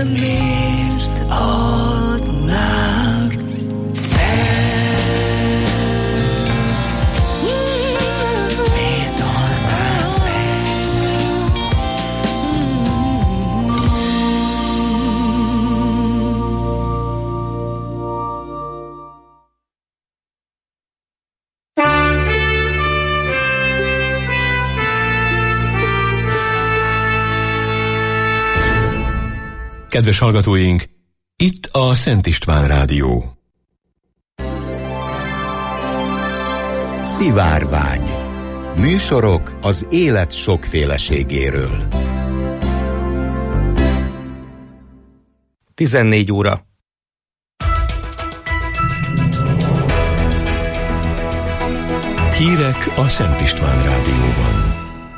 miért adnák fel? Miért adnák fel? Kedves hallgatóink, itt a Szent István Rádió. Szivárvány. Műsorok az élet sokféleségéről. 14 óra. Hírek a Szent István Rádióban.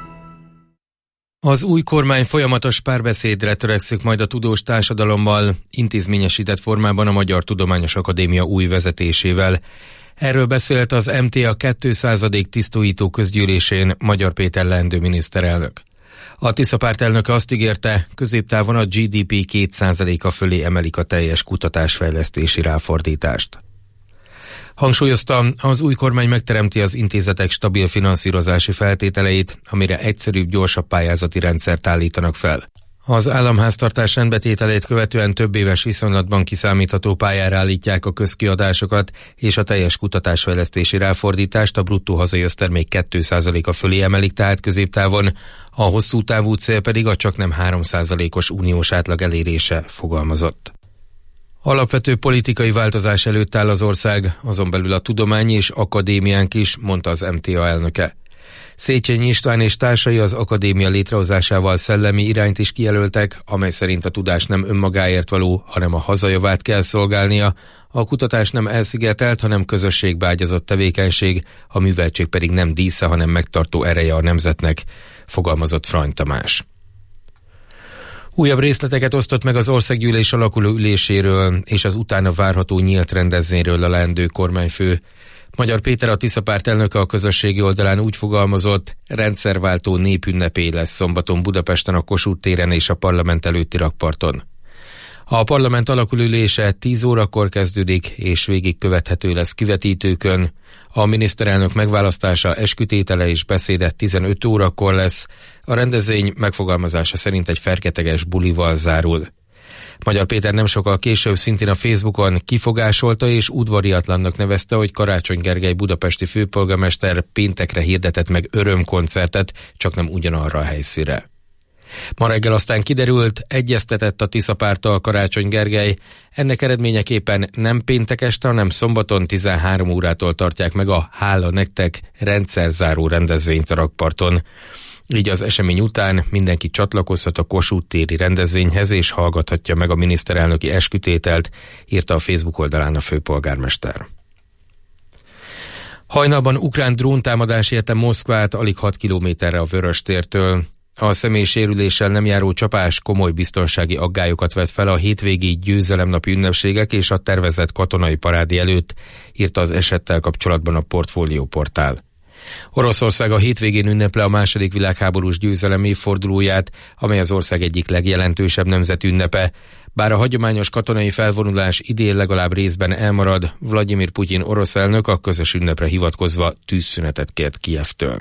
Az új kormány folyamatos párbeszédre törekszik majd a tudós társadalommal, intézményesített formában a Magyar Tudományos Akadémia új vezetésével. Erről beszélt az MTA 200. tisztújító közgyűlésén Magyar Péter leendő miniszterelnök. A Tisza párt elnöke azt ígérte, középtávon a GDP 2%-a fölé emelik a teljes kutatásfejlesztési ráfordítást. Hangsúlyozta, az új kormány megteremti az intézetek stabil finanszírozási feltételeit, amire egyszerűbb, gyorsabb pályázati rendszert állítanak fel. Az államháztartás rendbetételét követően több éves viszonylatban kiszámítható pályára állítják a közkiadásokat, és a teljes kutatásfejlesztési ráfordítást a bruttó hazai össztermék 2%-a fölé emelik, tehát középtávon, a hosszú távú cél pedig a csaknem 3%-os uniós átlag elérése, fogalmazott. Alapvető politikai változás előtt áll az ország, azon belül a tudományi és akadémiánk is, mondta az MTA elnöke. Széchenyi István és társai az akadémia létrehozásával szellemi irányt is kijelöltek, amely szerint a tudás nem önmagáért való, hanem a hazajavát kell szolgálnia, a kutatás nem elszigetelt, hanem közösségbe ágyazott tevékenység, a műveltség pedig nem dísze, hanem megtartó ereje a nemzetnek, fogalmazott Frany Tamás. Újabb részleteket osztott meg az országgyűlés alakuló üléséről és az utána várható nyílt rendezvényről a leendő kormányfő. Magyar Péter, a Tisza párt elnöke a közösségi oldalán úgy fogalmazott, rendszerváltó népünnepé lesz szombaton Budapesten a Kossuth téren és a parlament előtti rakparton. A parlament alakuló ülése 10 órakor kezdődik, és végig követhető lesz kivetítőkön. A miniszterelnök megválasztása, eskütétele és beszéde 15 órakor lesz. A rendezvény megfogalmazása szerint egy ferketeges bulival zárul. Magyar Péter nem sokkal később szintén a Facebookon kifogásolta és udvariatlannak nevezte, hogy Karácsony Gergely budapesti főpolgármester péntekre hirdetett meg örömkoncertet, csak nem ugyanarra a helyszínre. Ma reggel aztán kiderült, egyeztetett a Tisza párttal Karácsony Gergely, ennek eredményeképpen nem péntek este, hanem szombaton 13 órától tartják meg a Hála nektek rendszerzáró rendezvényt a rakparton. Így az esemény után mindenki csatlakozhat a Kossuth téri rendezvényhez és hallgathatja meg a miniszterelnöki eskütételt, írta a Facebook oldalán a főpolgármester. Hajnalban ukrán dróntámadás érte Moszkvát alig 6 kilométerre a Vöröstértől. A személysérüléssel nem járó csapás komoly biztonsági aggályokat vet fel a hétvégi győzelemnapi ünnepségek és a tervezett katonai parádi előtt, írta az esettel kapcsolatban a Portfólió portál. Oroszország a hétvégén ünneple a II. Világháborús győzelem évfordulóját, amely az ország egyik legjelentősebb nemzetünnepe. Bár a hagyományos katonai felvonulás idén legalább részben elmarad, Vladimir Putyin orosz elnök a közös ünnepre hivatkozva tűzszünetet kért Kijevtől.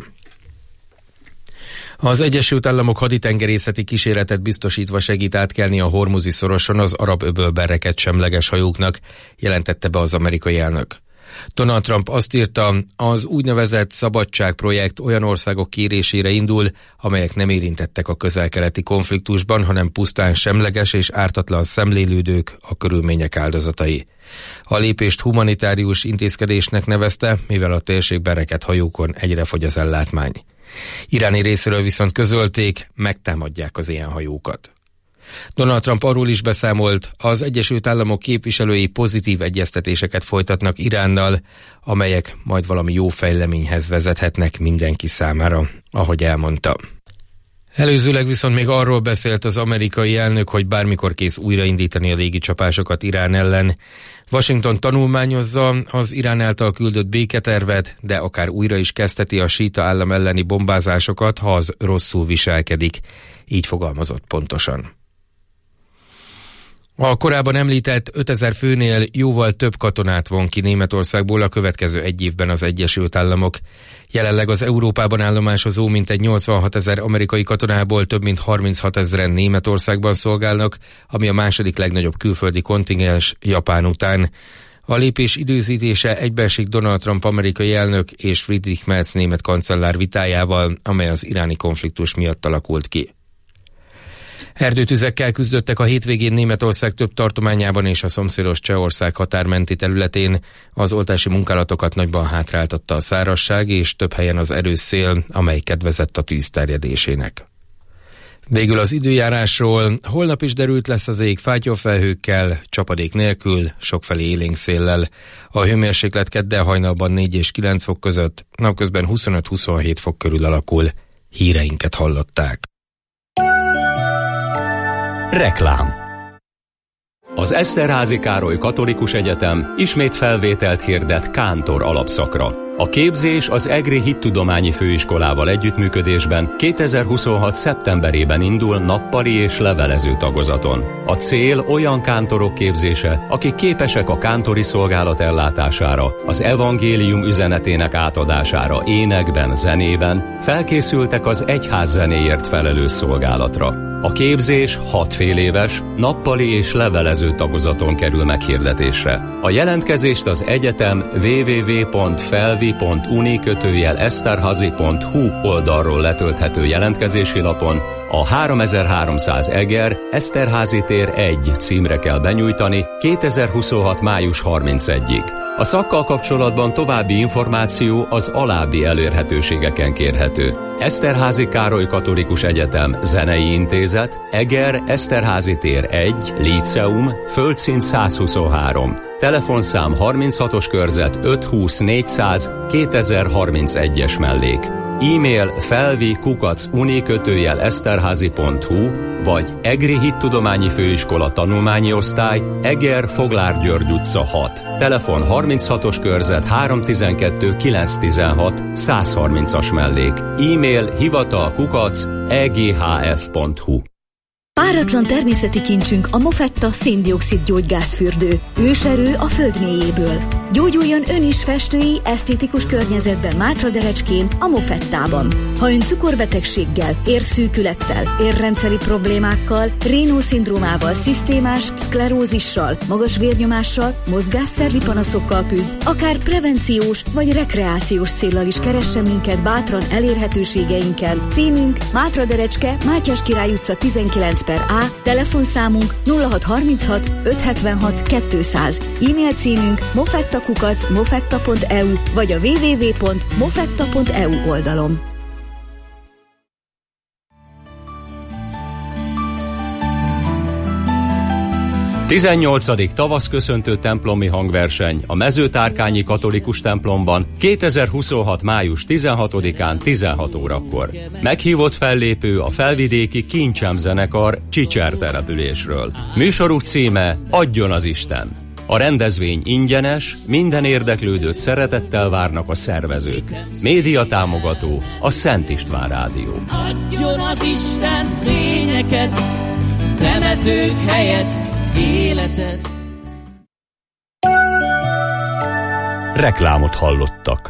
Az Egyesült Államok haditengerészeti kíséretet biztosítva segít átkelni a Hormuzi szoroson az Arab-öbölben rekedt semleges hajóknak, jelentette be az amerikai elnök. Donald Trump azt írta, az úgynevezett szabadságprojekt olyan országok kérésére indul, amelyek nem érintettek a közel-keleti konfliktusban, hanem pusztán semleges és ártatlan szemlélődők, a körülmények áldozatai. A lépést humanitárius intézkedésnek nevezte, mivel a térségben rekedt hajókon egyre fogy az ellátmány. Iráni részéről viszont közölték, megtámadják az ilyen hajókat. Donald Trump arról is beszámolt, az Egyesült Államok képviselői pozitív egyeztetéseket folytatnak Iránnal, amelyek majd valami jó fejleményhez vezethetnek mindenki számára, ahogy elmondta. Előzőleg viszont még arról beszélt az amerikai elnök, hogy bármikor kész újraindítani a légicsapásokat Irán ellen. Washington tanulmányozza az Irán által küldött béketervet, de akár újra is kezdheti a síta állam elleni bombázásokat, ha az rosszul viselkedik. Így fogalmazott pontosan. A korábban említett 5000 főnél jóval több katonát von ki Németországból a következő egy évben az Egyesült Államok. Jelenleg az Európában állomásozó mintegy 86 000 amerikai katonából több mint 36 000 Németországban szolgálnak, ami a második legnagyobb külföldi kontingens Japán után. A lépés időzítése egybeesik Donald Trump amerikai elnök és Friedrich Merz német kancellár vitájával, amely az iráni konfliktus miatt alakult ki. Erdőtüzekkel küzdöttek a hétvégén Németország több tartományában és a szomszédos Csehország határmenti területén. Az oltási munkálatokat nagyban hátráltatta a szárazság és több helyen az erős szél, amely kedvezett a tűz terjedésének. Végül az időjárásról: holnap is derült lesz az ég fátyolfelhőkkel, csapadék nélkül, sokfelé élénk széllel. A hőmérséklet kedden hajnalban 4 és 9 fok között, napközben 25-27 fok körül alakul. Híreinket hallották. Reklám. Az Eszterházy Károly Katolikus Egyetem ismét felvételt hirdet kántor alapszakra. A képzés az EGRI Hittudományi Főiskolával együttműködésben 2026. szeptemberében indul nappali és levelező tagozaton. A cél olyan kántorok képzése, akik képesek a kántori szolgálat ellátására, az evangélium üzenetének átadására énekben, zenében, felkészültek az egyház zenéért felelős szolgálatra. A képzés 6 féléves, nappali és levelező tagozaton kerül meghirdetésre. A jelentkezést az egyetem www.felvi.uni/esterhazy.hu oldalról letölthető jelentkezési lapon a 3300 Eger, Eszterházy tér 1 címre kell benyújtani 2026. május 31-ig. A szakkal kapcsolatban további információ az alábbi elérhetőségeken kérhető: Eszterházy Károly Katolikus Egyetem Zenei Intézet, Eger, Eszterházy tér 1, Líceum, földszint 123, telefonszám 36-os körzet 520 400 2031-es mellék. E-mail felvi@uni/esterhazy.hu vagy EGRI Hittudományi Főiskola Tanulmányi Osztály, Eger, Foglár György utca 6. Telefon 36-os körzet 312 916 130-as mellék. E-mail hivatal@eghf.hu. Páratlan természeti kincsünk a Mofetta széndioxid gyógygázfürdő. Őserő a föld mélyéből. Gyógyuljon ön is festői, esztétikus környezetben Mátraderecskén, a Mofettában. Ha ön cukorbetegséggel, érszűkülettel, érrendszeri problémákkal, Raynaud-szindrómával, szisztémás szklerózissal, magas vérnyomással, mozgásszervi panaszokkal küzd, akár prevenciós vagy rekreációs céllal is keressen minket bátran elérhetőségeinkkel. Címünk Mátraderecske, Mátyás Király utca 19/A, telefonszámunk 0636 576 200, e-mail címünk mofetta@mofetta.eu vagy a www.mofetta.eu oldalon. A 18. tavaszköszöntő templomi hangverseny a Mezőtárkányi Katolikus templomban 2026. május 16-án 16 órakor. Meghívott fellépő a felvidéki Kincsem zenekar Csicser településről. Műsoruk címe Adjon az Isten. A rendezvény ingyenes, minden érdeklődőt szeretettel várnak a szervezők. Média támogató a Szent István Rádió. Adjon az Isten fényeket, temetők helyett életet. Reklámot hallottak.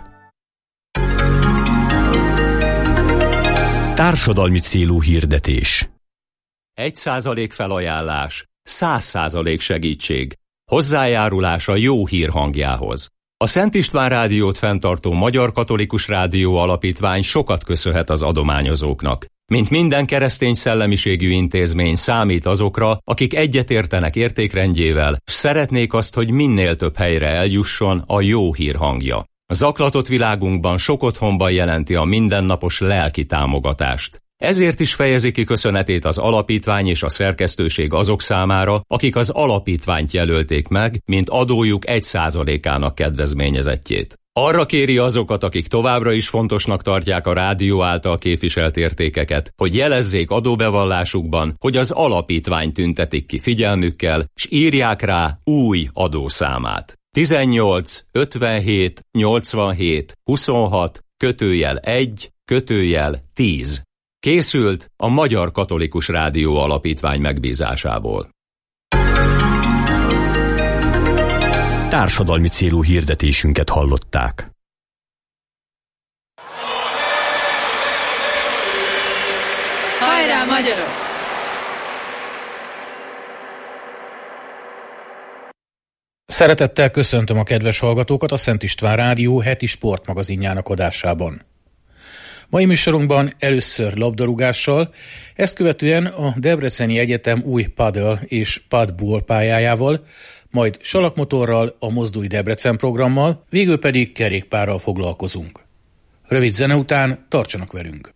Társadalmi célú hirdetés. 1% felajánlás, 100% segítség. Hozzájárulás a jó hír hangjához. A Szent István Rádiót fenntartó Magyar Katolikus Rádió Alapítvány sokat köszönhet az adományozóknak. Mint minden keresztény szellemiségű intézmény számít azokra, akik egyetértenek értékrendjével, s szeretnék azt, hogy minél több helyre eljusson a jó hír hangja. A zaklatott világunkban sok otthonban jelenti a mindennapos lelki támogatást. Ezért is fejezi ki köszönetét az alapítvány és a szerkesztőség azok számára, akik az alapítványt jelölték meg, mint adójuk 1%-ának kedvezményezettjét. Arra kéri azokat, akik továbbra is fontosnak tartják a rádió által képviselt értékeket, hogy jelezzék adóbevallásukban, hogy az alapítvány tüntetik ki figyelmükkel, s írják rá új adószámát. 18 57 87 26 /1 /10. Készült a Magyar Katolikus Rádió Alapítvány megbízásából. Társadalmi célú hirdetésünket hallották. Hajrá, magyarok! Szeretettel köszöntöm a kedves hallgatókat a Szent István Rádió heti sportmagazinjának adásában. Mai műsorunkban először labdarúgással, ezt követően a Debreceni Egyetem új paddle és padball pályájával, majd salakmotorral, a Mozdulj Debrecen programmal, végül pedig kerékpárral foglalkozunk. Rövid zene után tartsanak velünk!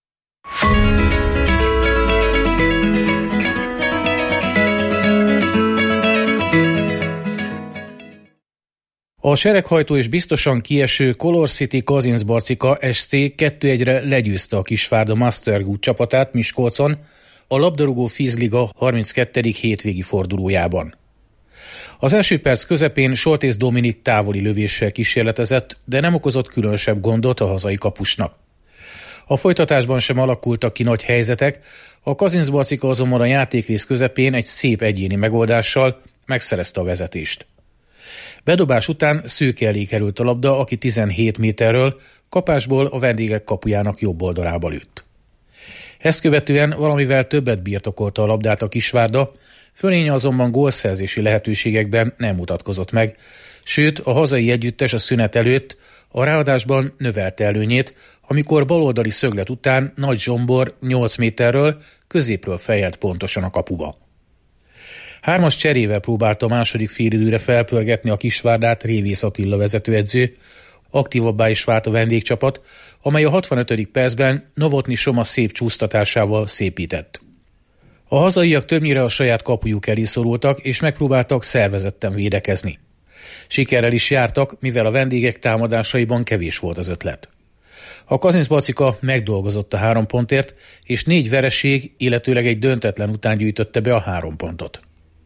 A sereghajtó és biztosan kieső Color City Kazincbarcika SC 2-1-re legyőzte a Kisvárda Mastergood csapatát Miskolcon a labdarúgó Fizliga 32. hétvégi fordulójában. Az első perc közepén Soltész Dominik távoli lövéssel kísérletezett, de nem okozott különösebb gondot a hazai kapusnak. A folytatásban sem alakultak ki nagy helyzetek, a Kazincbarcika azonban a játékrész közepén egy szép egyéni megoldással megszerezte a vezetést. Bedobás után Szőke elé került a labda, aki 17 méterről kapásból a vendégek kapujának jobb oldalába lőtt. Ezt követően valamivel többet birtokolta a labdát a Kisvárda, fölénye azonban gólszerzési lehetőségekben nem mutatkozott meg, sőt a hazai együttes a szünet előtt a ráadásban növelte előnyét, amikor baloldali szöglet után Nagy Zsombor 8 méterről középről fejelt pontosan a kapuba. 3-as cserével próbálta a második félidőre felpörgetni a Kisvárdát Révész Attila vezetőedző, aktívabbá is vált a vendégcsapat, amely a 65. percben Novotny Soma szép csúsztatásával szépített. A hazaiak többnyire a saját kapujuk elé szorultak, és megpróbáltak szervezetten védekezni. Sikerrel is jártak, mivel a vendégek támadásaiban kevés volt az ötlet. A Kazincbarcika megdolgozott a 3 pontért, és 4 vereség, illetőleg egy döntetlen után gyűjtötte be a 3 pontot.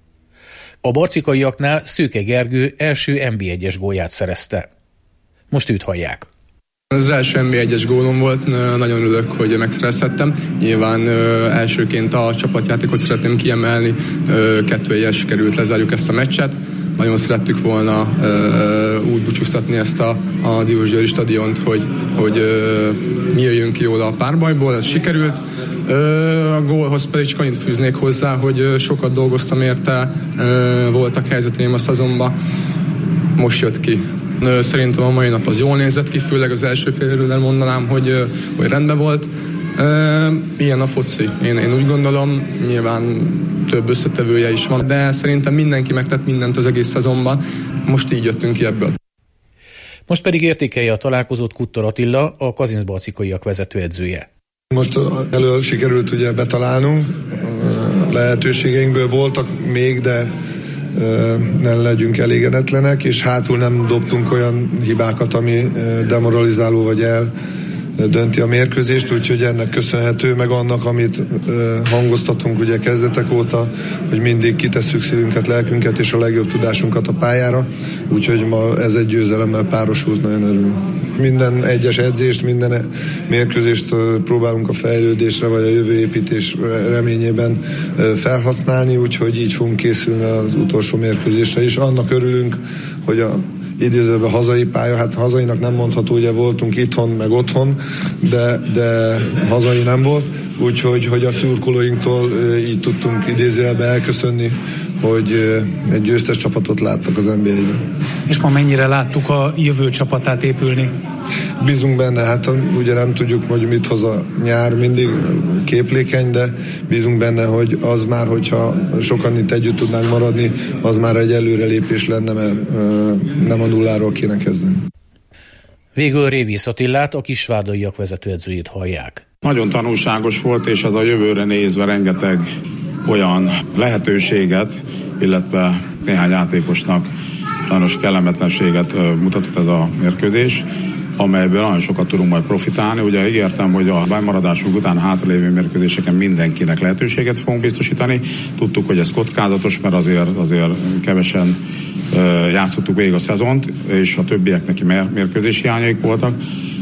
A barcikaiaknál Szőke Gergő első NB1-es gólját szerezte. Most őt hallják. Ez az első NB1-es gólom volt, nagyon örülök, hogy megszerezhettem. Nyilván elsőként a csapatjátékot szeretném kiemelni, 2-1-es került, lezárjuk ezt a meccset. Nagyon szerettük volna úgy búcsúztatni ezt a Diósgyőri stadiont, hogy mi jöjjünk ki jól a párbajból, ez sikerült. A gólhoz pedig csak annyit fűznék hozzá, hogy sokat dolgoztam érte, voltak helyzeteim a szezonban, most jött ki. Szerintem a mai nap az jól nézett ki, főleg az első fél időben mondanám, hogy rendben volt. Ilyen a foci. Én úgy gondolom, nyilván több összetevője is van, de szerintem mindenki megtett mindent az egész szezonban. Most így jöttünk ki ebből. Most pedig értékelje a találkozót Kuttor Attila, a kazincbarcikaiak vezetőedzője. Most elől sikerült ugye betalálnunk, lehetőségeinkből voltak még, de nem legyünk elégedetlenek, és hátul nem dobtunk olyan hibákat, ami demoralizáló vagy eldönti a mérkőzést, úgyhogy ennek köszönhető, meg annak, amit hangoztatunk ugye kezdetek óta, hogy mindig kitesszük szívünket, lelkünket és a legjobb tudásunkat a pályára, úgyhogy ma ez egy győzelemmel párosult, nagyon örülünk. Minden egyes edzést, minden mérkőzést próbálunk a fejlődésre vagy a jövőépítés reményében felhasználni, úgyhogy így fogunk készülni az utolsó mérkőzésre is. Annak örülünk, hogy a idézőben hazai pálya, hát hazainak nem mondható, ugye voltunk itthon, meg otthon, de hazai nem volt, úgyhogy a szurkolóinktól így tudtunk idézőjelbe elköszönni, hogy egy győztes csapatot láttak az NBA-ben. És ma mennyire láttuk a jövő csapatát épülni? Bízunk benne, hát ugye nem tudjuk, hogy mit hoz a nyár, mindig képlékeny, de bízunk benne, hogy az már, hogyha sokan itt együtt tudnánk maradni, az már egy előrelépés lenne, mert nem a nulláról kéne kezdeni. Végül Révész Attilát, a kisvárdaiak vezetőedzőjét hallják. Nagyon tanulságos volt, és az a jövőre nézve rengeteg olyan lehetőséget, illetve néhány játékosnak sajnos kellemetlenséget mutatott ez a mérkőzés, amelyből nagyon sokat tudunk majd profitálni. Ugye ígértem, hogy a bemaradásunk után hátralévő mérkőzéseken mindenkinek lehetőséget fogunk biztosítani. Tudtuk, hogy ez kockázatos, mert azért kevesen játszottuk végig a szezont, és a többieknek mérkőzési hiányaik voltak.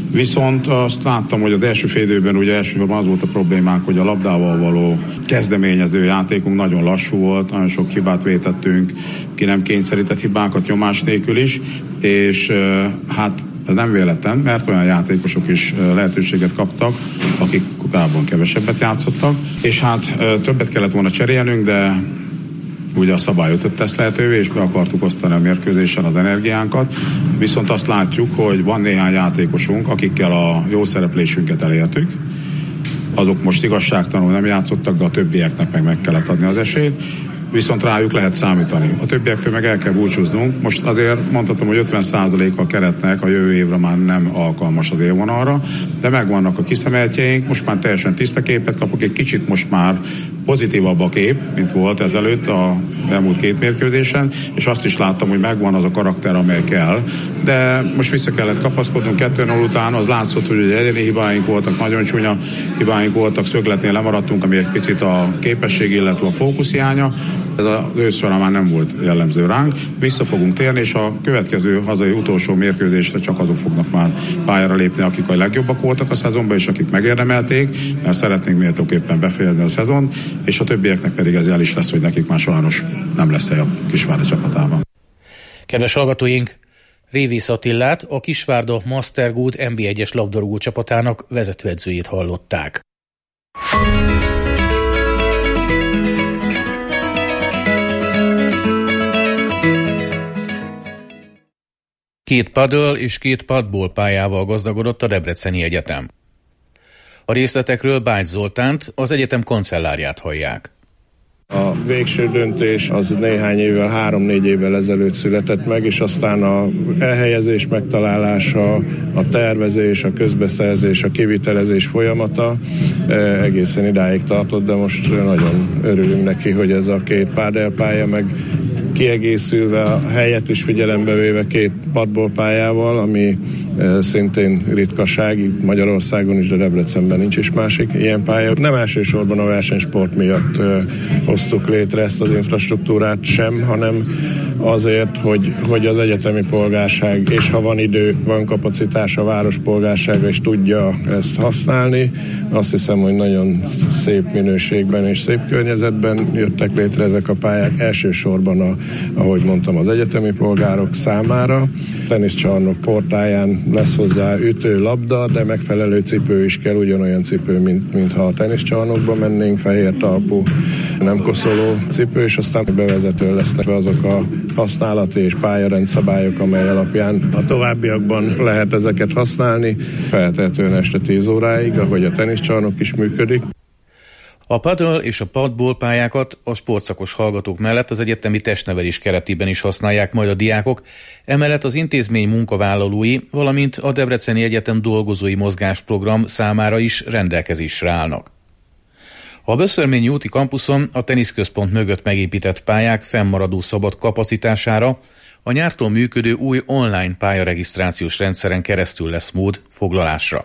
Viszont azt láttam, hogy az első fél időben ugye elsősorban az volt a problémánk, hogy a labdával való kezdeményező játékunk nagyon lassú volt, nagyon sok hibát vétettünk, ki nem kényszerített hibákat nyomás nélkül is, és hát ez nem véletlen, mert olyan játékosok is lehetőséget kaptak, akik korábban kevesebbet játszottak, és hát többet kellett volna cserélnünk, de ugye a szabály 5 tesz lehetővé, és be akartuk osztani a mérkőzésen az energiánkat. Viszont azt látjuk, hogy van néhány játékosunk, akikkel a jó szereplésünket elértük. Azok most igazságtalanul nem játszottak, de a többieknek meg kellett adni az esélyt. Viszont rájuk lehet számítani. A többiektől meg el kell búcsúznunk. Most azért mondhatom, hogy 50%-a a keretnek a jövő évre már nem alkalmas az élvonalra, de megvannak a kiszemeltjeink, most már teljesen tiszta képet kapok, egy kicsit most már pozitívabb a kép, mint volt ezelőtt a elmúlt 2 mérkőzésen, és azt is láttam, hogy megvan az a karakter, amely kell. De most vissza kellett kapaszkodnunk 2-0 után, az látszott, hogy egyéni hibáink voltak, nagyon csúnya hibáink voltak, szögletnél lemaradtunk, ami egy picit a képesség, illetve a fókuszhiánya. Ez az ősz során már nem volt jellemző ránk. Vissza fogunk térni, és a következő hazai utolsó mérkőzésre csak azok fognak már pályára lépni, akik a legjobbak voltak a szezonban, és akik megérdemelték, mert szeretnénk méltóképpen befejezni a szezon, és a többieknek pedig ez el is lesz, hogy nekik már sajnos nem lesz hely a Kisvárda csapatában. Kedves hallgatóink, Révész Attilát, a Kisvárda Mastergood NB1-es labdarúgó csapatának vezetőedzőjét hallották. Két paddle és 2 padból pályával gazdagodott a Debreceni Egyetem. A részletekről Bács Zoltánt, az egyetem kancellárját hallják. A végső döntés az néhány évvel, 3-4 évvel ezelőtt született meg, és aztán a elhelyezés megtalálása, a tervezés, a közbeszerzés, a kivitelezés folyamata egészen idáig tartott, de most nagyon örülünk neki, hogy ez a 2 pádelpálya meg kiegészülve a helyet is figyelembe véve 2 padbolpályával, ami szintén ritkaság, Magyarországon is, de Debrecenben nincs is másik ilyen pálya. Nem elsősorban a versenysport miatt hoztuk létre ezt az infrastruktúrát sem, hanem azért, hogy az egyetemi polgárság, és ha van idő, van kapacitás a város polgársága, és tudja ezt használni. Azt hiszem, hogy nagyon szép minőségben és szép környezetben jöttek létre ezek a pályák, elsősorban ahogy mondtam, az egyetemi polgárok számára. Teniszcsarnok portáján lesz hozzá ütő, labda, de megfelelő cipő is kell, ugyanolyan cipő, mint ha a teniszcsarnokba mennénk, fehér talpú, nem koszoló cipő, és aztán bevezető lesznek azok a használati és pályarendszabályok, amely alapján a továbbiakban lehet ezeket használni, feltehetően este 10 óráig, ahogy a teniszcsarnok is működik. A paddle és a padball pályákat a sportszakos hallgatók mellett az egyetemi testnevelés keretében is használják majd a diákok, emellett az intézmény munkavállalói, valamint a Debreceni Egyetem dolgozói mozgásprogram számára is rendelkezésre állnak. A Böszörményi úti kampuszon a teniszközpont mögött megépített pályák fennmaradó szabad kapacitására a nyártól működő új online pályaregisztrációs rendszeren keresztül lesz mód foglalásra.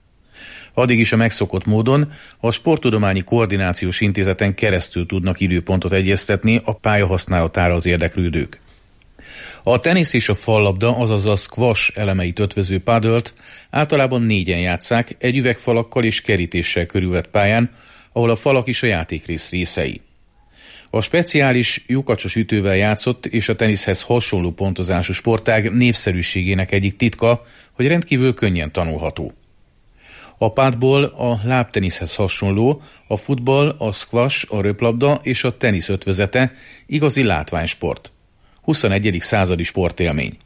Addig is a megszokott módon a Sporttudományi Koordinációs Intézeten keresztül tudnak időpontot egyeztetni a pálya használatára az érdeklődők. A tenisz és a fallabda, azaz a squash elemeit ötvöző paddle-t általában 4-en játsszák egy üvegfalakkal és kerítéssel körülvett pályán, ahol a falak is a játékrész részei. A speciális lyukacsos ütővel játszott és a teniszhez hasonló pontozású sportág népszerűségének egyik titka, hogy rendkívül könnyen tanulható. A padball a lábteniszhez hasonló, a futball, a squash, a röplabda és a tenisz ötvözete igazi látványsport. 21. századi sportélmény.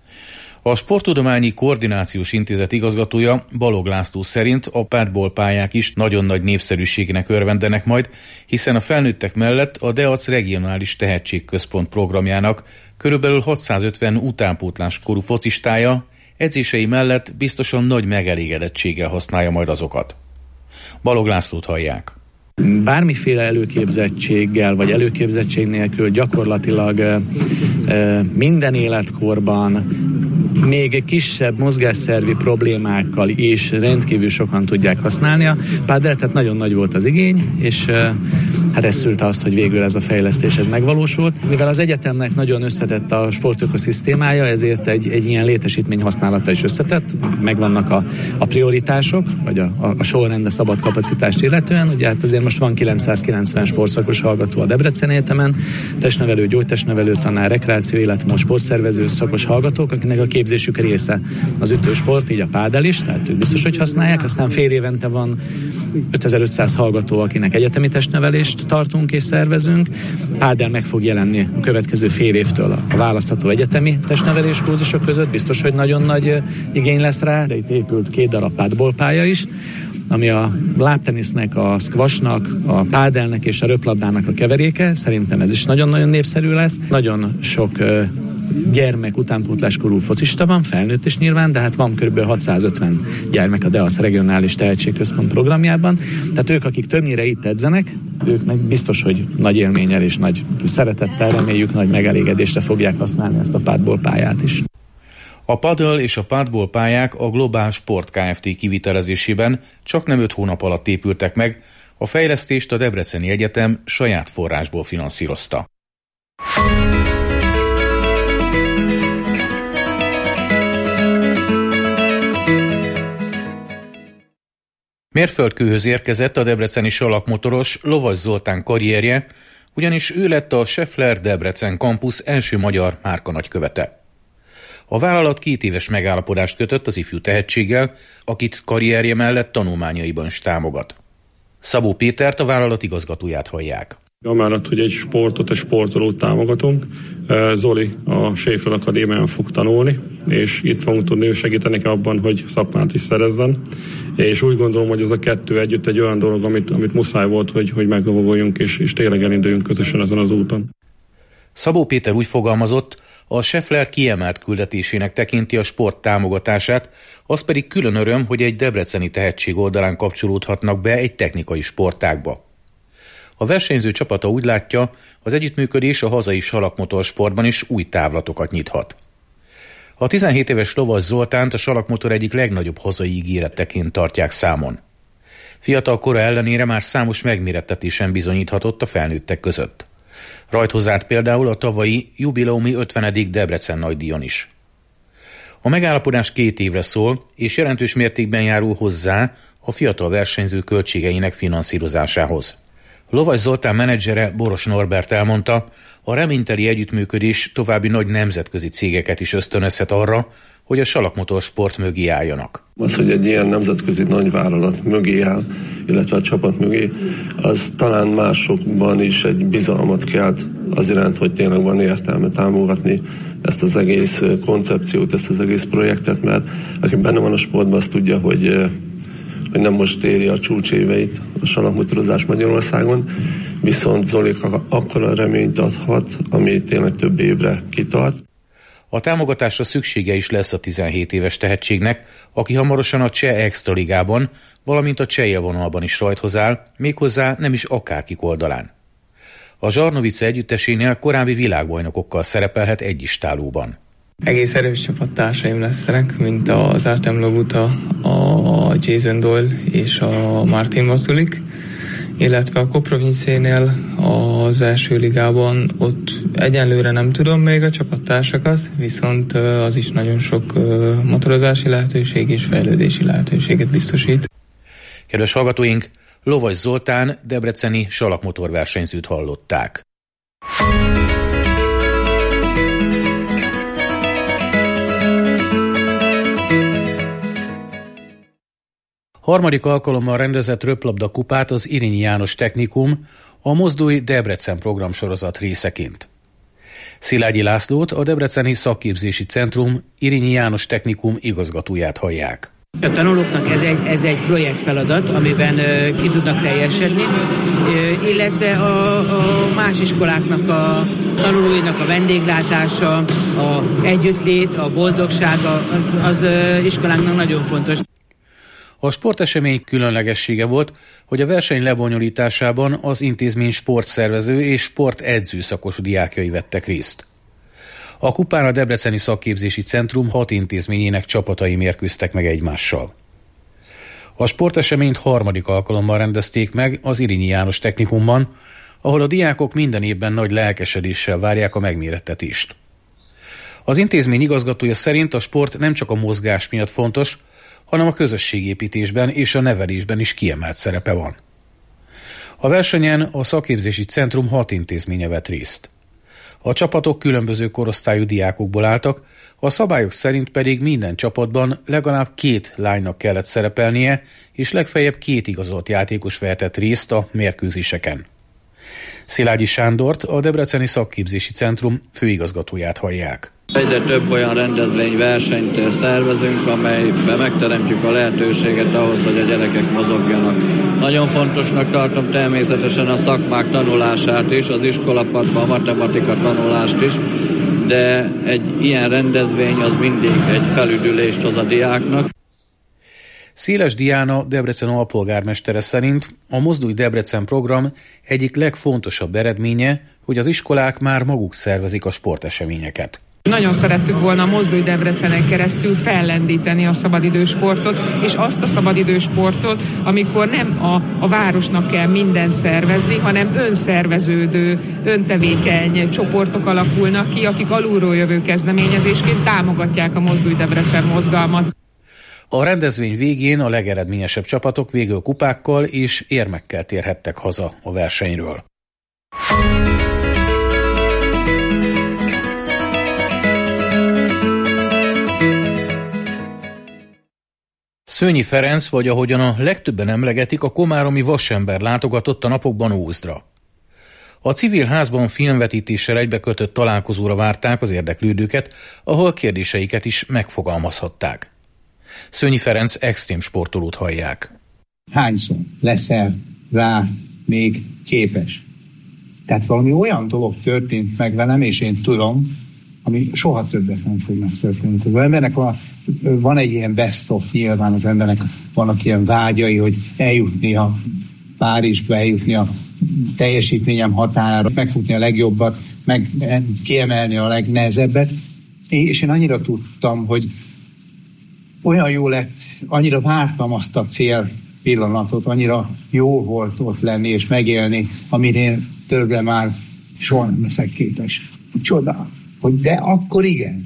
A Sporttudományi Koordinációs Intézet igazgatója Balog László szerint a padball pályák is nagyon nagy népszerűségnek örvendenek majd, hiszen a felnőttek mellett a DEAC regionális tehetségközpont programjának körülbelül 650 utánpótlás korú focistája edzései mellett biztosan nagy megelégedettséggel használja majd azokat. Balog Lászlót hallják. Bármiféle előképzettséggel vagy előképzettség nélkül gyakorlatilag minden életkorban még kisebb mozgásszervi problémákkal is rendkívül sokan tudják használni. A paddle, tehát nagyon nagy volt az igény, és hát ez szülte azt, hogy végül ez a fejlesztés ez megvalósult. Mivel az egyetemnek nagyon összetett a sportökoszisztémája, ezért egy ilyen létesítmény használata is összetett. Megvannak a prioritások, vagy a sorrend a szabad kapacitást illetően. Ugye hát azért most van 990 sportszakos hallgató a Debreceni Egyetemen, testnevelő, gyógytestnevelő tanár, rekreáció, életmód, sportszervező szakos hallgatók, akinek a képzésük része az ütősport, így a pádel is, tehát ők biztos, hogy használják. Aztán fél évente van 5500 hallgató, akinek egyetemi testnevelést tartunk és szervezünk. Pádel meg fog jelenni a következő fél évtől a választható egyetemi testnevelés kurzusok között. Biztos, hogy nagyon nagy igény lesz rá, de itt épült 2 darab pádbolpálya is, ami a lábtenisznek, a squashnak, a pádelnek és a röplabdának a keveréke. Szerintem ez is nagyon-nagyon népszerű lesz. Nagyon sok gyermek utánpótláskorú focista van, felnőtt is nyilván, de hát van kb. 650 gyermek a DEASZ regionális tehetségközpont programjában. Tehát ők, akik többnyire itt edzenek, őknek biztos, hogy nagy élménnyel és nagy szeretettel, reméljük nagy megelégedésre fogják használni ezt a pádbolpályát is. A padel és a pádbol pályák a Globál Sport Kft. Kivitelezésében csaknem 5 hónap alatt épültek meg, a fejlesztést a Debreceni Egyetem saját forrásból finanszírozta. Mérföldkőhöz érkezett a debreceni salakmotoros Lovas Zoltán karrierje, ugyanis ő lett a Schaeffler Debrecen Campus első magyar márkanagykövete. A vállalat 2 éves megállapodást kötött az ifjú tehetséggel, akit karrierje mellett tanulmányaiban is támogat. Szabó Pétert, a vállalat igazgatóját hallják. Amellett, hogy egy sportot, egy sportolót támogatunk, Zoli a Schaeffler Akadémián fog tanulni, és itt fogunk tudni segíteni abban, hogy szakmát is szerezzen. És úgy gondolom, hogy ez a 2 együtt egy olyan dolog, amit muszáj volt, hogy meglovagoljunk, és tényleg elinduljunk közösen ezen az úton. Szabó Péter úgy fogalmazott, a Schaeffler kiemelt küldetésének tekinti a sport támogatását, az pedig külön öröm, hogy egy debreceni tehetség oldalán kapcsolódhatnak be egy technikai sportágba. A versenyző csapata úgy látja, az együttműködés a hazai salakmotorsportban is új távlatokat nyithat. A 17 éves Lovas Zoltánt a salakmotor egyik legnagyobb hazai ígéreteként tartják számon. Fiatal kora ellenére már számos megmérettetésen bizonyíthatott a felnőttek között. Rajthoz állt például a tavalyi jubileumi 50. Debrecen nagydíjon is. A megállapodás 2 évre szól, és jelentős mértékben járul hozzá a fiatal versenyző költségeinek finanszírozásához. Lovas Zoltán menedzsere Boros Norbert elmondta, a reményteli együttműködés további nagy nemzetközi cégeket is ösztönözhet arra, hogy a salakmotorsport mögé álljanak. Az, hogy egy ilyen nemzetközi nagyvállalat mögé áll, illetve a csapat mögé, az talán másokban is egy bizalmat kelt az iránt, hogy tényleg van értelme támogatni ezt az egész koncepciót, ezt az egész projektet, mert aki benne van a sportban, az tudja, hogy nem most éri a csúcséveit a salakmotorozás Magyarországon, viszont Zolik akkora reményt adhat, ami tényleg több évre kitart. A támogatásra szüksége is lesz a 17 éves tehetségnek, aki hamarosan a cseh extraligában, valamint a cseh élvonalban is rajthoz áll, méghozzá nem is akárkik oldalán. A Zsarnovice együttesénél korábbi világbajnokokkal szerepelhet egyistálóban. Egész erős csapattársaim lesznek, mint az Artem Lovuta, a Jason Doyle és a Martin Vasulik, illetve a Koprovnicénél az első ligában ott egyenlőre nem tudom még a csapattársakat, viszont az is nagyon sok motorozási lehetőség és fejlődési lehetőséget biztosít. Kedves hallgatóink, Lovas Zoltán debreceni salakmotorversenyzőt hallották. Harmadik alkalommal rendezett röplabda kupát az Irinyi János Technikum a Mozdulj Debrecen programsorozat részeként. Szilágyi Lászlót, a Debreceni Szakképzési Centrum Irinyi János Technikum igazgatóját hallják. A tanulóknak ez egy projektfeladat, amiben ki tudnak teljesedni, illetve a más iskoláknak a tanulóinak a vendéglátása, a együttlét, a boldogsága, az iskolánknak nagyon fontos. A sportesemény különlegessége volt, hogy a verseny lebonyolításában az intézmény sportszervező és sportedző szakos diákjai vettek részt. A kupán a Debreceni Szakképzési Centrum 6 intézményének csapatai mérkőztek meg egymással. A sporteseményt harmadik alkalommal rendezték meg az Irinyi János Technikumban, ahol a diákok minden évben nagy lelkesedéssel várják a megmérettetést. Az intézmény igazgatója szerint a sport nem csak a mozgás miatt fontos, hanem a közösségépítésben és a nevelésben is kiemelt szerepe van. A versenyen a szakképzési centrum 6 intézménye vett részt. A csapatok különböző korosztályú diákokból álltak, a szabályok szerint pedig minden csapatban legalább 2 lánynak kellett szerepelnie, és legfeljebb 2 igazolt játékos vehetett részt a mérkőzéseken. Szilágyi Sándort, a Debreceni Szakképzési Centrum főigazgatóját hallják. Egyre több olyan rendezvényversenyt szervezünk, amelyben megteremtjük a lehetőséget ahhoz, hogy a gyerekek mozogjanak. Nagyon fontosnak tartom természetesen a szakmák tanulását is, az iskolapadban a matematika tanulást is, de egy ilyen rendezvény az mindig egy felüdülést hoz a diáknak. Széles Diana, Debrecen alpolgármestere szerint a Mozdulj Debrecen program egyik legfontosabb eredménye, hogy az iskolák már maguk szervezik a sporteseményeket. Nagyon szerettük volna a Mozdulj Debrecenen keresztül fellendíteni a szabadidősportot, és azt a szabadidősportot, amikor nem a városnak kell mindent szervezni, hanem önszerveződő, öntevékeny csoportok alakulnak ki, akik alulról jövő kezdeményezésként támogatják a Mozdulj Debrecen mozgalmat. A rendezvény végén a legeredményesebb csapatok végül kupákkal és érmekkel térhettek haza a versenyről. Szőnyi Ferenc, vagy ahogyan a legtöbben emlegetik, a komáromi vasember látogatott a napokban Ózdra. A Civil Házban filmvetítéssel egybekötött találkozóra várták az érdeklődőket, ahol kérdéseiket is megfogalmazhatták. Szőnyi Ferenc extrém sportolót hallják. Hányszor leszel rá még képes? Tehát valami olyan dolog történt meg velem, és én tudom, ami soha többet nem fog megtörténni. Az embernek van egy ilyen best of, nyilván az embernek vannak ilyen vágyai, hogy eljutni a Párizsba, eljutni a teljesítményem határára, megfutni a legjobbat, meg kiemelni a legnehezebbet. És én annyira tudtam, hogy olyan jó lett, annyira vártam azt a cél pillanatot, annyira jó volt ott lenni és megélni, amit én többre már soha nem leszek képes. Csoda, hogy de akkor igen.